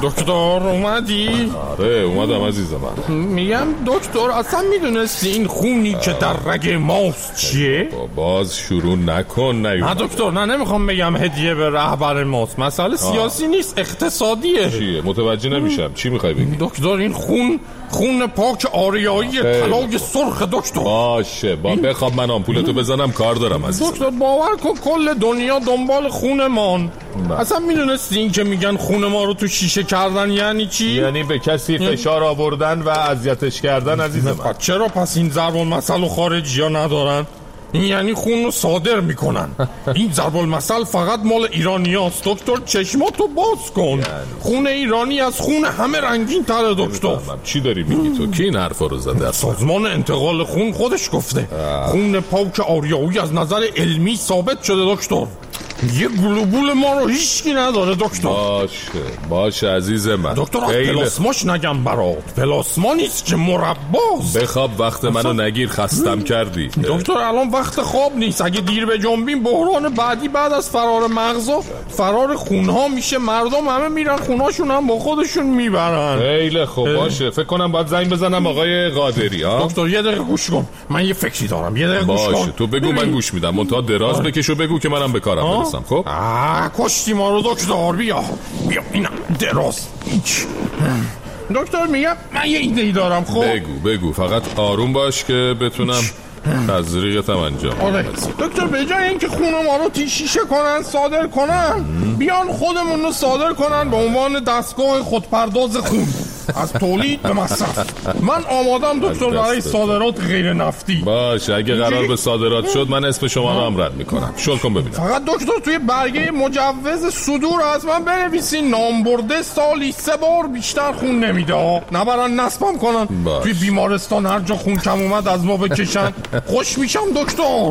دکتر اومدی؟ آره اومدم عزیز من. میگم دکتر اصلا میدونستی این خونی که در رگ ماست چیه؟ باز شروع نکن. نه دکتر نه نمیخوام بگم هدیه به رهبر ماست، مسئله سیاسی نیست اقتصادیه. چیه؟ متوجه نمیشم چی میخوای بگی؟ دکتر این خون خون پاک آریایی طلای سرخ دکتر. باشه با بخواب من آمپولتو بزنم کار دارم عزیزم. دکتر باور کن کل دنیا دنبال خونمان. اصلا میدونستی این که میگن خون ما رو تو شیشه کردن یعنی چی؟ یعنی به کسی فشار آوردن و اذیتش کردن عزیز من. چرا پس این ضرب المثل خارجی ها ندارن؟ این یعنی خون رو صادر میکنن. این ضرب المثل فقط مال ایرانی هاست دکتر، چشماتو باز کن. یعنی. خون ایرانی از خون همه رنگین تره دکتر. چی داری میگی تو؟ کی این حرفا رو زده؟ سازمان انتقال خون خودش گفته آه. خون پاک آریایی از نظر علمی ثابت شده دکتر. یه گلوبول ما رو هیچکی نداره دکتر. باشه باشه عزیز من. دکتر از پلاسماش نگم برات، پلاسما نیست که مرباست. بخواب وقت منو نگیر، خستم کردی دکتر. الان وقت خواب نیست، اگه دیر به جنبیم بحران بعدی بعد از فرار مغزا فرار خونها میشه. مردم همه میرن خونهاشون هم با خودشون میبرن. خیلی خوب باشه، فکر کنم باید زنگ بزنم آقای قادری. ها دکتر یه دقیقه گوش کن، من یه فکری دارم. یه دقیقه گوش کن. باشه تو بگو من گوش میدم، منتها دراز بکشو بگو که منم به کارم برسم. خب آه کشتی ما رو دکتر. بیا بیا اینم دراز. دکتر میگم من یه ایده ای دارم. خب بگو بگو فقط آروم باش که بتونم تزریقتم انجام. آره دکتر به جای اینکه خون ما رو تیشیشه کنن صادر کنن بیان خودمون رو صادر کنن به عنوان دستگاه خودپرداز خون از تولید به مصرف. من آمادم دکتر برای صادرات غیر نفتی. باشه اگه قرار به صادرات شد من اسم شما رو هم رد میکنم. شل کن ببینم. فقط دکتر توی برگه مجوز صدور از من بنویسین نامبرده سالی سه بار بیشتر خون نمیده، نبرن نصبم کنن. باش. توی بیمارستان هر جا خون کم اومد از ما بکشن. خوش میشم دکتر.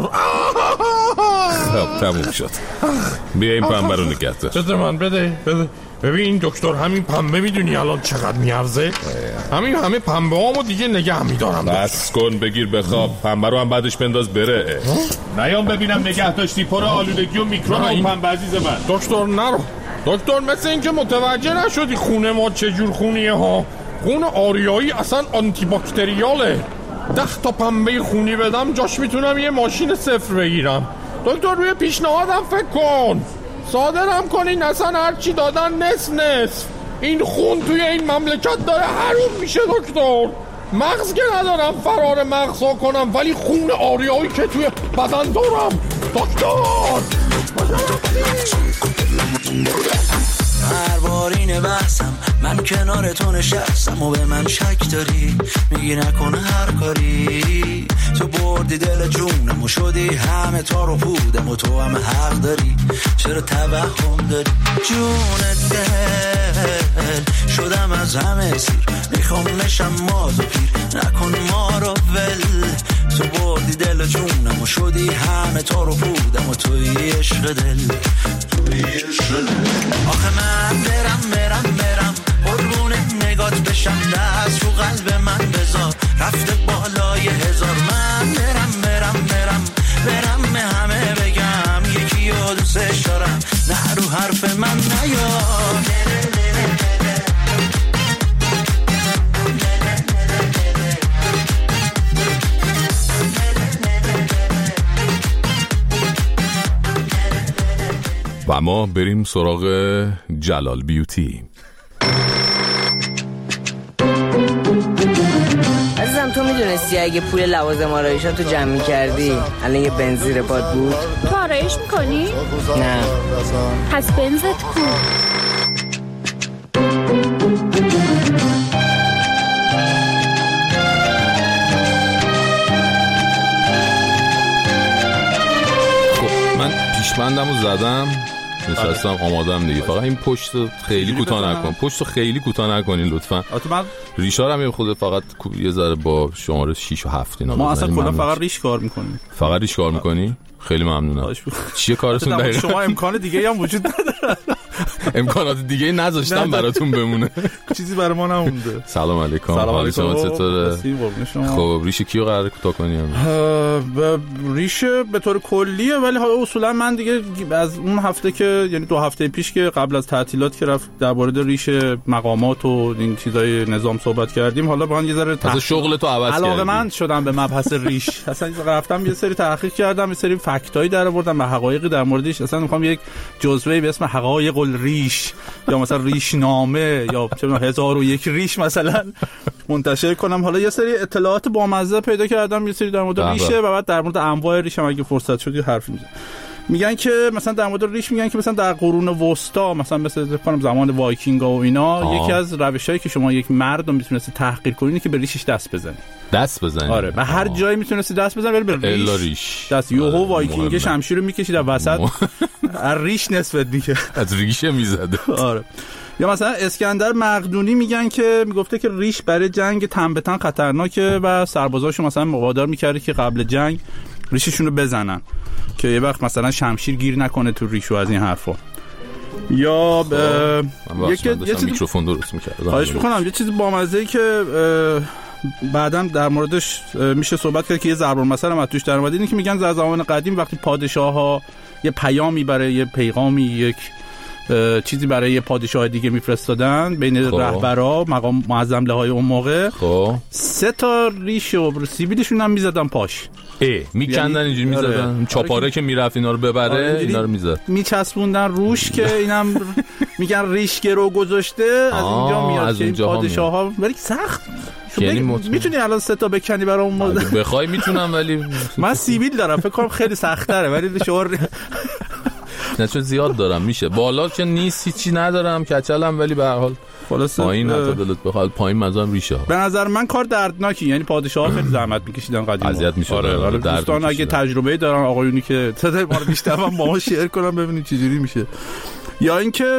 خب تموم شد. بیا این پنبه رو نگه دار. بده من بده بده. ببین دکتر همین پنبه میدونی الان چقدر میارزه؟ همین همه پنبه هامو دیگه نگه میدارم. بس کن بگیر بخواب. پنبه رو هم بعدش بنداز بره. نیام ببینم نگه داشتی پر آلودگی و میکروب اون پنبه عزیز من. دکتر نرو دکتر، مثل این که متوجه نشدی خونه ما چجور خونیه ها. خون آریایی اصلا آنتی باکتریاله. ده تا پنبه خونی بدم جاش میتونم یه ماشین صفر بگیرم. دکتر روی پیشنهادم فکر کن، صادرم کنین اصلا هرچی دادن نصف نصف. این خون توی این مملکت داره حروم میشه دکتر. مغز که ندارم فرار مغزها کنم، ولی خون آریایی که توی بدن دارم دکتر. هر بار اینه بحثم من کنار تو نشستم و به من شک داری، میگی نکنه هر کاری. تو بردی دل جونم و شدی همه تا رو پودم و تو هم حق داری. چرا توهم داری جون دل شدم از همه سیر، میخوام نشم ماز و پیر نکن ما رو ول. تو بردی دل جونم و شدی همه تا رو پودم و توی عشق دل توی عشق دل. آخه من برم برم برم قربون نگات بشم، دست رو قلب من بذار رفته بالای هزار. من برم برم برم برم به همه بگم یکی رو دوستش دارم، نه رو حرف من نیار. و ما بریم سراغ جلال بیوتی. عزیزم تو میدونستی اگه پول لوازم آرایشات تو جمع میکردی الان یه بنز زیر پات بود؟ تو آرایش میکنی؟ نه. پس بنزت کو؟ خب من پیشبندم رو زدم نشستم آمادم دیگه. فقط این پشت خیلی کوتاه نکن، پشت خیلی کوتاه نکنین لطفا. ریشا هم خود فقط یه ذره با شماره شش و هفت اینا. ما اصلا کلا فقط ریش کار میکنیم. فقط ریش کار میکنی؟ خیلی ممنونم. چیه کارتون دقیقاً؟ شما امکان دیگه هم وجود نداره. امکانات دیگه نذاشتم براتون بمونه. چیزی برای ما نمونده. سلام علیکم. سلام علیکم. چطوره؟ خب ریش کیو قراره کوتاه کنیم؟ ریش به طور کلیه، ولی حالا اصولا من دیگه از اون هفته که یعنی دو هفته پیش که قبل از تعطیلات که رفت در مورد ریش مقامات و این چیزای نظام صحبت کردیم، حالا با من یه ذره تحقیق شغل تو عوض کردم. علاقه‌مند شدم به مبحث ریش. اصلا رفتم یه سری تحقیق کردم، یه سری فکتایی در آوردم و حقایقی در موردش. اصلا می‌خوام یک جزوه‌ای به اسم حقایق الریش یا مثلا ریشنامه یا چه می‌دونم هزار و یک ریش مثلا منتشر کنم. حالا یه سری اطلاعات بامزه پیدا کردم، یه سری در مورد ریشه و بعد در مورد انواع ریش هم اگه فرصت شد یه حرف میزنم. میگن که مثلا در مورد ریش میگن که مثلا در قرون وسطا مثلا مثل فکر زمان وایکینگا و اینا آه. یکی از روشایی که شما یک مرد رو میتونستی تحقیر کنی که به ریشش دست بزنی. دست بزنی. آره و هر جایی میتونستی دست بزنی ولی به ریش, ریش. دست یوهو آره. وایکینگ شمشیر رو میکشید در وسط از ریش نصفت میشه. از ریشه میزده. آره. یا مثلا اسکندر مقدونی میگن که میگفته که ریش برای جنگ تن به تن خطرناکه و سربازاشو مثلا وادار میکرده که قبل جنگ ریششون رو بزنن که یه وقت مثلا شمشیر گیر نکنه تو ریش و از این حرفا. یا یک یه چیز میکروفون درست می‌کردم. خواهش می‌کنم. یه چیز بامزه‌ای که بعداً در موردش میشه صحبت کرد که یه ضرب المثل هم توش در اومده، اینه که میگن در زمان قدیم وقتی پادشاه‌ها یه پیامی برای یه پیغامی یک چیزی برای پادشاه دیگه میفرستادن بین خب. رهبرا مقام معظم لهای اون موقع خب. سه تا ریش و سیبیلشون هم میزدن پاش. ای میکندن اینجوری میزدن آره. چاپاره آره. که میرفت اینا رو ببره آره. اینا رو میزد میچسبوندن روش که اینم میگن ریشگه رو گذاشته از اینجا میاد که این پادشاه ها ولی سخت یعنی میتونی الان سه تا بکنی برای اون مورد بخوای میتونم ولی من سیبیل دارم فکر کنم خیلی سخت تره ولی شعور نه چون زیاد دارم میشه بالا که نیست هیچی ندارم کچلم ولی به هر حال پایین حتی دلت بخواد پایین مزام ریشه ها به نظر من کار دردناکی یعنی پادشاه خیلی زحمت میکشیدن قدیم اذیت میشدن آره آره دوستان اگه تجربه دارن آقایونی که صدای ما رو میشنون با ما شیر کنن ببینید چه جوری میشه. یا اینکه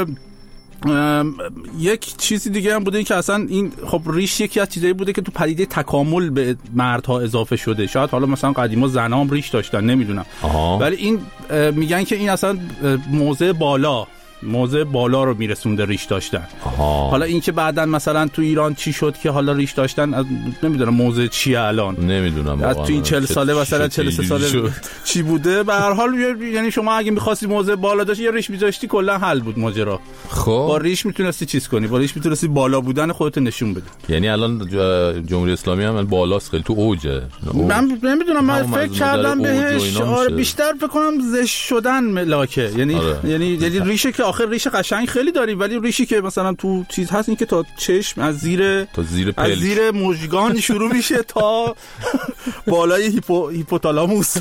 یک چیزی دیگه هم بوده این که اصلا این خب ریش یکی از چیزایی بوده که تو پدیده تکامل به مردها اضافه شده. شاید حالا مثلا قدیما زنا هم ریش داشتن نمیدونم ولی این میگن که این اصلا موضع بالا موضع بالا رو میرسونده ریش داشتن. آها. حالا این که بعدن مثلا تو ایران چی شد که حالا ریش داشتن نمیدونم موضع چیه الان نمیدونم از تو این چهل ساله مثلا چهل و سه ساله چی بوده به هر حال یعنی شما اگه می‌خواستی موضع بالا داشتی یه ریش می‌ذاشتی کلا حل بود ماجرا. خب با ریش میتونستی چیز کنی با ریش میتونستی بالا بودن خودت نشون بدی. یعنی الان جمهوری اسلامی هم بالاست خیلی تو اوجه. من نمیدونم من فکر کردم بهش آره بیشتر فکر کنم زشت شدن ملاکه یعنی آره. یعنی یعنی ریشه که آخر ریش قشنگ خیلی داریم ولی ریشی که مثلا تو چیز هست این که تا چشم از زیر تا زیر از زیر مژگان شروع میشه تا بالای هیپو هیپوتالاموس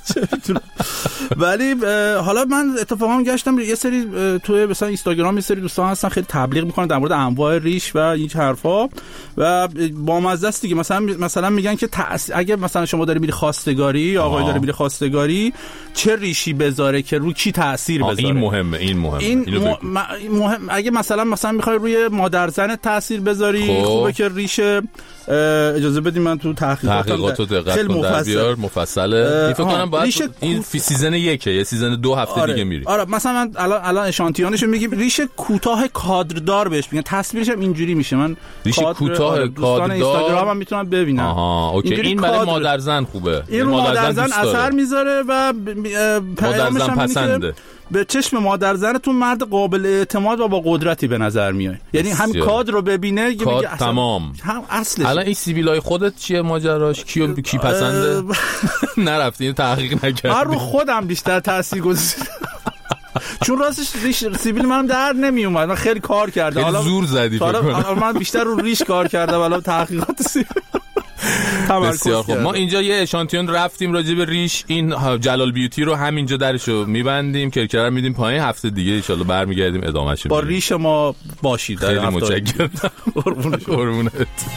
ولی حالا من اتفاقا گشتم یه سری تو مثلا اینستاگرام یه سری دوستان هستن خیلی تبلیغ میکنن در مورد انواع ریش و این حرفا و با مزه است دیگه مثلا مثلا میگن که تأس... اگه مثلا شما داری میری خواستگاری آقای داره میری خواستگاری چه ریشی بذاره که رو کی تاثیر بذاره. این مهمه این مهمه این م... مهم اگه مثلا مثلا میخوای روی مادر زن تاثیر بذاری خوب. خوبه که ریش اجازه بدید من تو تحقیقاتو دقت کن در بیار مفصله این فکر کنم باید ریش... این فی سیزن یکه یه سیزن دو هفته آره. دیگه میری آره مثلا من الان الان اشانتیونشو میگیم ریش کوتاه کادردار بهش میگن تصویرش هم اینجوری میشه من ریش کوتاه کادردار اینستاگرامم میتونم ببینم آها اوکی این برای مادر زن خوبه این مادر زن اثر میذاره و مادر زن پسنده به چشم مادر زنتون مرد قابل اعتماد و با قدرتی به نظر میاد یعنی هم کادر رو ببینه میگه تمام هم اصلش الان این سیبیلای خودت چیه ماجراش کیو کی پسنده نرفتی تحقیق نکردی من رو خودم بیشتر تاثیر گذاشتم چون راستش ریش سیبیل منم در نمی اومد من خیلی کار کردم حالا زور زدی فکر کنم من بیشتر رو ریش کار کردم الان تحقیقات سیبیل بسیار خوب ما اینجا یه اشانتیون رفتیم راجع به ریش این جلال بیوتی رو همینجا درشو میبندیم کرکره میدیم پایین هفته دیگه ان شاءالله برمیگردیم ادامهشو با ریش ما باشید خیلی متشکرم قربونت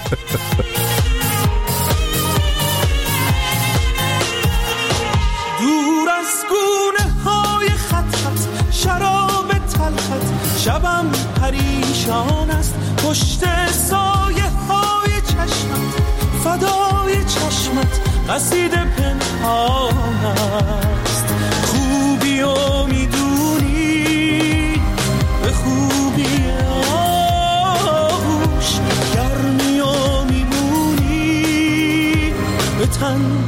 دور از گونه های خط خط شراب تلخت شبم پریشان است پشت سایه های چشمت فدای چشمت قصیده پنهان است خوبی و میدونی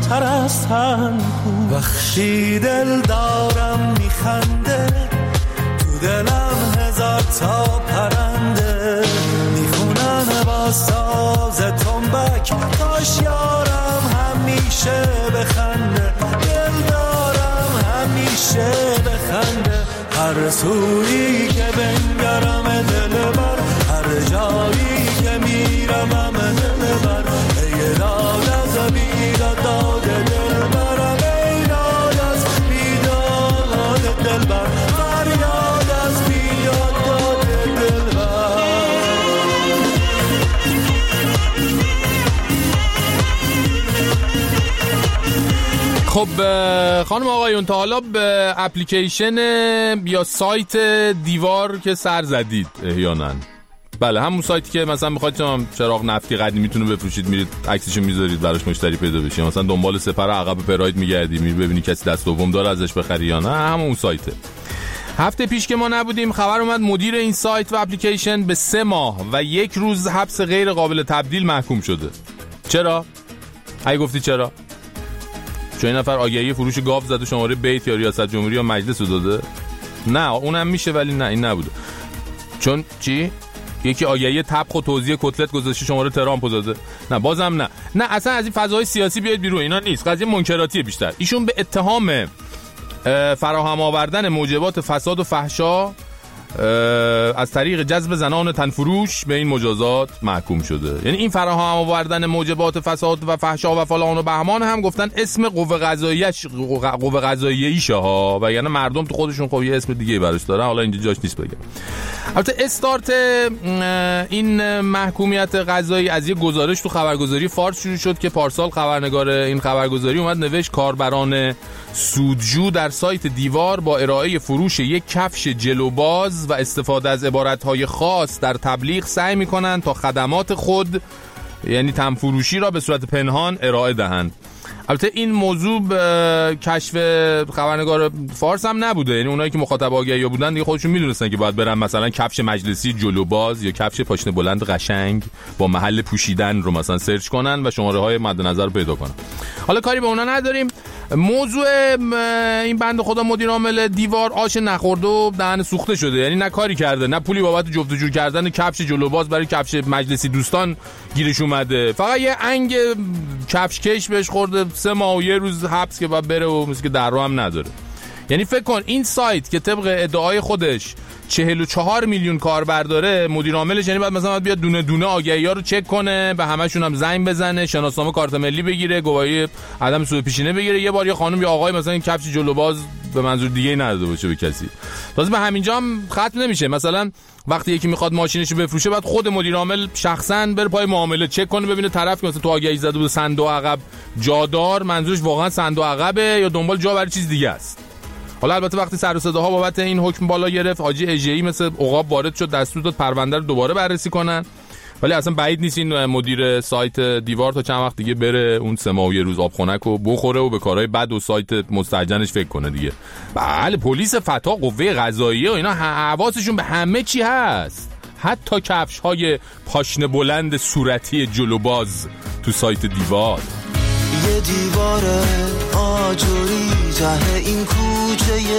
زیباتر از تن کو. وقتی دل دارم میخنده تو دلم هزار تا پرنده میخونن با ساز تنبک کاش یارم همیشه بخنده دل دارم همیشه بخنده هر سویی که بنگرم دل بر هر جایی که میرم هم دل بر ای داد از بیداد داد دل برم ای داد از بیداد دل بر فریاد از بیداد داد دل بر. خب خانم آقایون تا حالا به اپلیکیشن یا سایت دیوار که سر زدید احیانا؟ بله همون سایتی که مثلا میخواید چراغ نفتی قدیمیتون رو بفروشید میرید عکسشو میذارید براش مشتری پیدا بشه، مثلا دنبال سپر عقب پراید میگردی میری ببینی کسی دست دوم داره ازش بخری یا نه، همون سایته. هفته پیش که ما نبودیم خبر اومد مدیر این سایت و اپلیکیشن به سه ماه و یک روز حبس غیر قابل تبدیل محکوم شده. چرا؟ اگه گفتی چرا؟ چون این نفر آگهی فروش گاو زد و شماره بیت یا ریاست جمهوری یا مجلس رو داده؟ نه اونم میشه ولی نه این نبوده. چون چی؟ یکی آگهی تبخ و توزیع کتلت گذاشته شماره ترامپ داده؟ نه بازم نه. نه اصلا از این فضای سیاسی بیاید بیرون، اینا نیست، قضیه منکراتیه بیشتر. ایشون به اتهام فراهم آوردن موجبات فساد و فحشا از طریق جذب زنان تنفروش به این مجازات محکوم شده. یعنی این فراهم آوردن موجبات فساد و فحشا و فلان و بهمان هم گفتن اسم قوه قضاییش قوه قضاییشه ها، و یعنی مردم تو خودشون خب یه اسم دیگه براش دارن، حالا اینجا جاش نیست بگم. البته استارت این محکومیت قضایی از یه گزارش تو خبرگزاری فارس شروع شد که پارسال خبرنگار این خبرگزاری اومد نوشت کاربران سودجو در سایت دیوار با ارائه فروش یک کفش جلوباز و استفاده از عبارتهای خاص در تبلیغ سعی میکنن تا خدمات خود یعنی تنفروشی را به صورت پنهان ارائه دهند. البته این موضوع کشف خبرنگار فارس هم نبوده، یعنی اونایی که مخاطب آگهی بودن دیگه خودشون میدونستن که باید برن مثلا کفش مجلسی جلوباز یا کفش پاشنه بلند قشنگ با محل پوشیدن رو مثلا سرچ کنن و شماره های مد نظر رو پیدا کنن. حالا کاری به اونا نداریم. موضوع این بنده خدا مدیر عامل دیوار آش نخورده و دهن سوخته شده، یعنی نه کاری کرده نه پولی بابت جفتجو کردن کفش جلوباز برای کفش مجلسی دوستان گیرش اومده، فقط یه انگ کفش کش بهش خورده، سه ماه و یه روز حبس که بعد بره و مثل که در رو هم نداره. یعنی فکر کن این سایت که طبق ادعای خودش چهل و چهار میلیون کاربر داره، مدیر عاملش یعنی بعد مثلا بیاد دونه دونه آگهی‌ها رو چک کنه، به همشون هم زنگ بزنه، شناسنامه کارت ملی بگیره، گواهی عدم سوء پیشینه بگیره، یه بار یه خانم یا آقای مثلا این کفش جلوباز به منظور دیگه نداده باشه به کسی. تازه به همینجا هم ختم نمیشه، مثلا وقتی یکی میخواد ماشینش رو بفروشه بعد خود مدیر عامل شخصا بره پای معامله چک کنه ببینه طرف که مثلا تو آگهی زده بود صندوق عقب جادار منظورش واقعا صندوق عقبه یا دنبال جا برای چیز دیگه است. حالا البته وقتی سر و صداها بابت این حکم بالا گرفت، حاجی اژه‌ای مثل عقاب وارد شد دستور داد پرونده رو دوباره بررسی کنن، ولی اصلا بعید نیست این مدیر سایت دیوار تا چند وقت دیگه بره اون سه ماه و یه روز آبخنک رو بخوره و به کارهای بد و سایت مستهجنش فکر کنه دیگه. بله پلیس فتا قوه قضاییه و اینا حواسشون به همه چی هست، حتی کفش های پاشنه بلند صورتی جلوباز تو سایت دیوار. یه دیوار آجوری ته این کوچه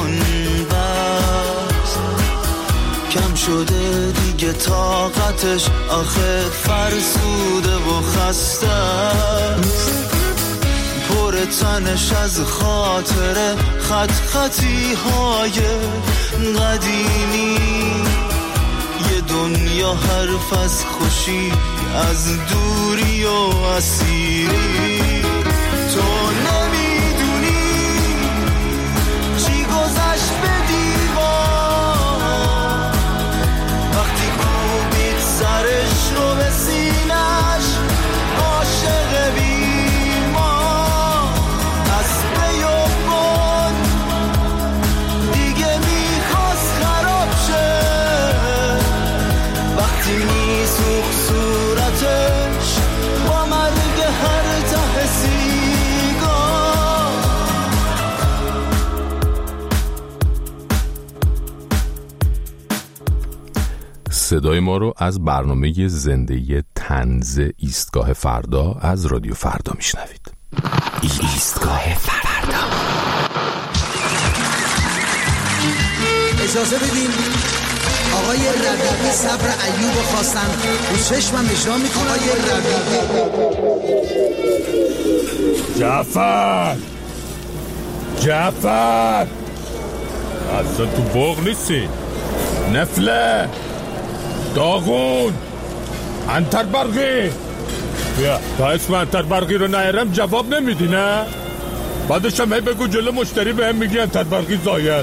بنبست کم شده دیگه طاقتش آخه فرسوده و خسته پر تنش از خاطره خط خطی های قدیمی یه دنیا حرف از خوشی از دوری و اسیری تو نمیدونی چی گذشت به دیوار وقتی کوبید سرش رو به سینش عاشق بیمار از بیابان دیگه میخواست خراب شه وقتی میسوخ صورتش با مرگ هر ته سیگار. صدای ما رو از برنامه زنده طنز ایستگاه فردا از رادیو فردا میشنوید. ایستگاه فردا. اجازه بدین آقای ربیعی صبر ایوب خواستن رو چشمم اجرا میکنه. آقای ربیعی جعفر جعفر اصلا تو باغ نیستی. نفله داغون انتر برقی بیا تا اسم انتر برقی رو نیارم جواب نمیدی نه؟ بعدش هم هی بگو جلو مشتری به هم میگی انتر برقی زاید.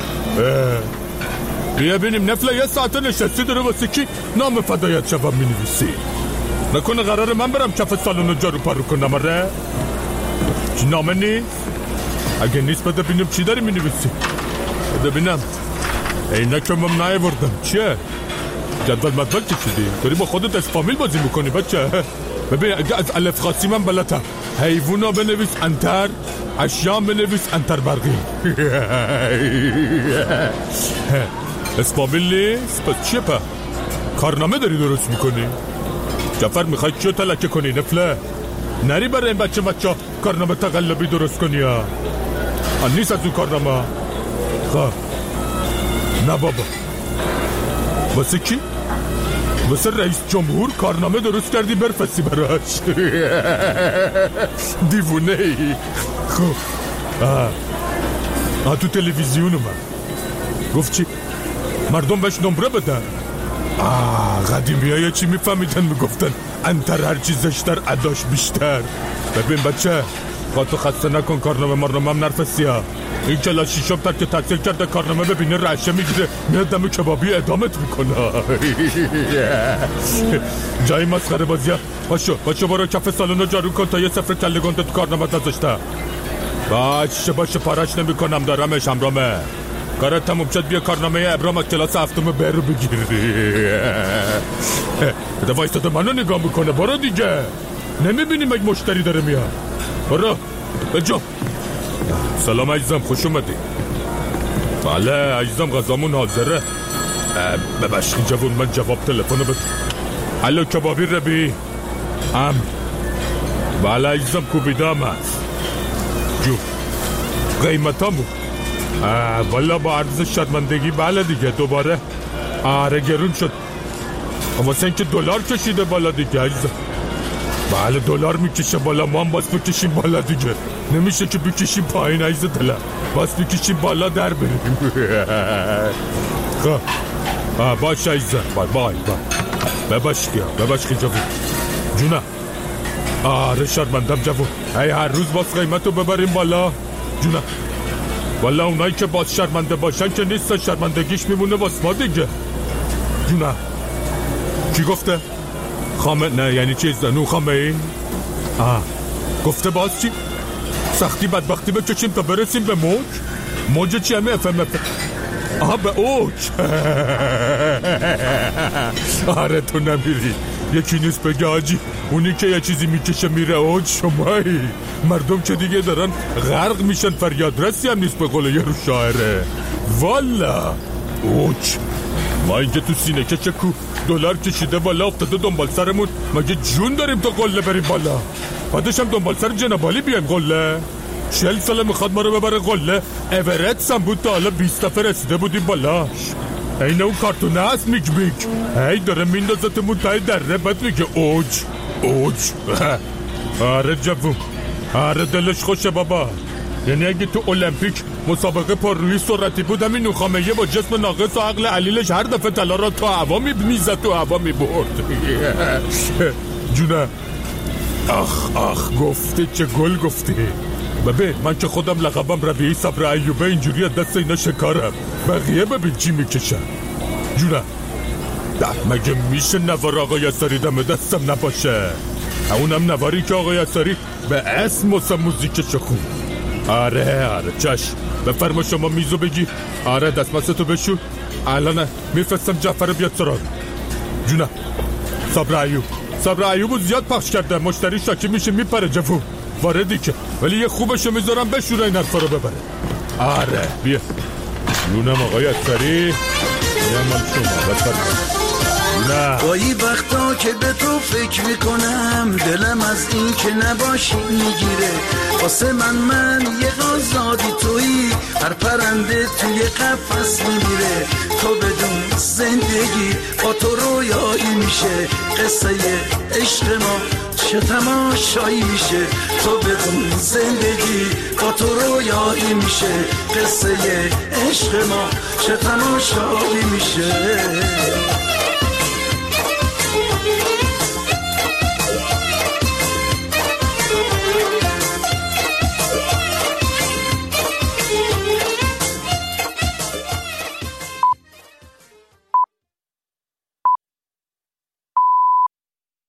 بیا بینیم نفله یه ساعت نشستی داره واسه کی نام فدایت شبم مینویسی؟ نکنه قراره من برم کف سالن رو جارو پارو کنم؟ آره چی نامه نیست؟ اگه نیست بده بینیم چی داری مینویسی؟ بده بینم. اینا که من نایه بردم چیه؟ جدول مدول چی شدی؟ داری با خودت اسپامیل بازی میکنی بچه؟ ببین اگه از الف خاصی من بلدم حیوونا بنویس انتر، اشیام بنویس انتر برقی. اسپامیل نیست؟ پس چیه پا؟ کارنامه داری درست میکنی؟ جعفر میخوای چیو تلکه کنی نفله؟ نری برای این بچه بچه کارنامه تقلبی درست کنی ها؟ آن نیست از اون کارنامه؟ خواه نه بابا. واسه کی؟ واسه رئیس جمهور کارنامه درست کردی برفسی براش. دیوونه ای. خب آه. آه تو تلویزیون اومد گفت چی؟ مردم بهش نمره بدن. آه قدیمی ها چی میفهمیدن میگفتن انتر هر چی زشتر اداش بیشتر. ببین بچه خواهد تو خسته نکن کارنامه مرنامه هم نرفسی ها. این کلاس شیشم تر که تحصیل کرده کارنامه ببینه رعشه میگیره میاد دم کبابی ادامت میکنه. جای مسخره بازی ها. باشو باشو برو کف سالن رو جارو کن تا یه سفر کله گنده تو کارنامه نذاشته. باشه باشه پارش نمی کنم دارمش همرامه. کارت تموم شد بیا کارنامه ابرام از کلاس هفتم بر رو بگیری. ده وایستاده منو نگاه میکنه. برو دیگه نمیبینیم اگه مشتری داره میاد. برو بجا. سلام عزیزم خوش اومدی. بله عزیزم غذامون حاضره. ببخشید جوون من جواب تلفن بده. الو کبابی ربی ام. بله عزیزم کوبیدم هست جو قیمتامو. والا با عرض شرمندگی بله دیگه دوباره آره گرون شد. واسه اینکه دلار کشیده بالا دیگه عزیزم. بله دلار میکشه بالا ما هم باز بکشیم بالا دیگه. نمیشه که بکشیم پایین عزیز دلم. باز بکشیم بالا در بریم. خب باش عزیزم بای بای بای. بباش کیا بباش که جوون جونه. آره شرمندم جوون. ای هر روز باز قیمتو ببریم بالا جونه. والا اونایی که باز شرمنده باشن که نیست شرمندگیش میمونه باز ما دیگه جونه. کی گفته؟ خامه نه یعنی چیز نو خامه این؟ آه گفته باز چی؟ سختی بدبختی بکشیم تا برسیم به موج؟ موج چی همه افهم افهم؟ آها به اوج. آره تو نمیری. یکی نیست بگه آجی اونی که یه چیزی میکشه میره اوج شمایی. مردم که دیگه دارن غرق میشن فریاد رسی هم نیست به قول یه رو شاعره. والا اوج. ما اینکه تو سینه کشه کو دلار کشیده بالا افتاده دنبال سرمون. مگه جون داریم تا قله بریم بالا؟ بعدش هم دنبال سر جنابالی بیایم قله؟ چهل ساله میخواد ما رو ببره قله. اورست هم بود تا حالا بیست دفعه رسیده بودیم بالاش. اینه اون کارتونه هست میگ میگ هی داره میندازتمون تای دره بعد میگه اوج اوج. آره جوون آره دلش خوشه بابا. یعنی اگه تو المپیک مسابقه پر روی سرعتی بود همین نوخامه با جسم ناقص و عقل علیلش هر دفعه طلا را تو هوا میزد تو هوا میبرد. جونه آخ آخ گفته چه گل گفته. ببین من که خودم لقبم ربیعی صبر ایوبه اینجوری از دست اینا شکارم. بقیه ببین چی میکشن جونه. مگه میشه نوار آقای اساری دم دستم نباشه؟ اونم نواری که آقای اساری به اسم واسه موزیکش خون. آره آره چشم بفرما شما میزو بگی. آره دستمستو بشو. الان میفرستم جعفر بیاد سراغ جونه. صبر ایوب صبر ایوبو زیاد پخش کرده مشتری شاکی میشه میپره جفو. واردی که ولی یه خوبشو میذارم بشوره این حرفا رو ببره. آره بیا نونم آقای اساری. نونم من شما بفرما. نه گاهی وقتا که به تو فکر میکنم دلم از این که نباشی میگیره. واسه من من یه آزادی تویی، هر پرنده توی قفس میمیره. تو بدون زندگی با تو رویایی میشه، قصه عشق ما چه تماشایی میشه. تو بدون زندگی با تو رویایی میشه، قصه عشق ما چه تماشایی میشه.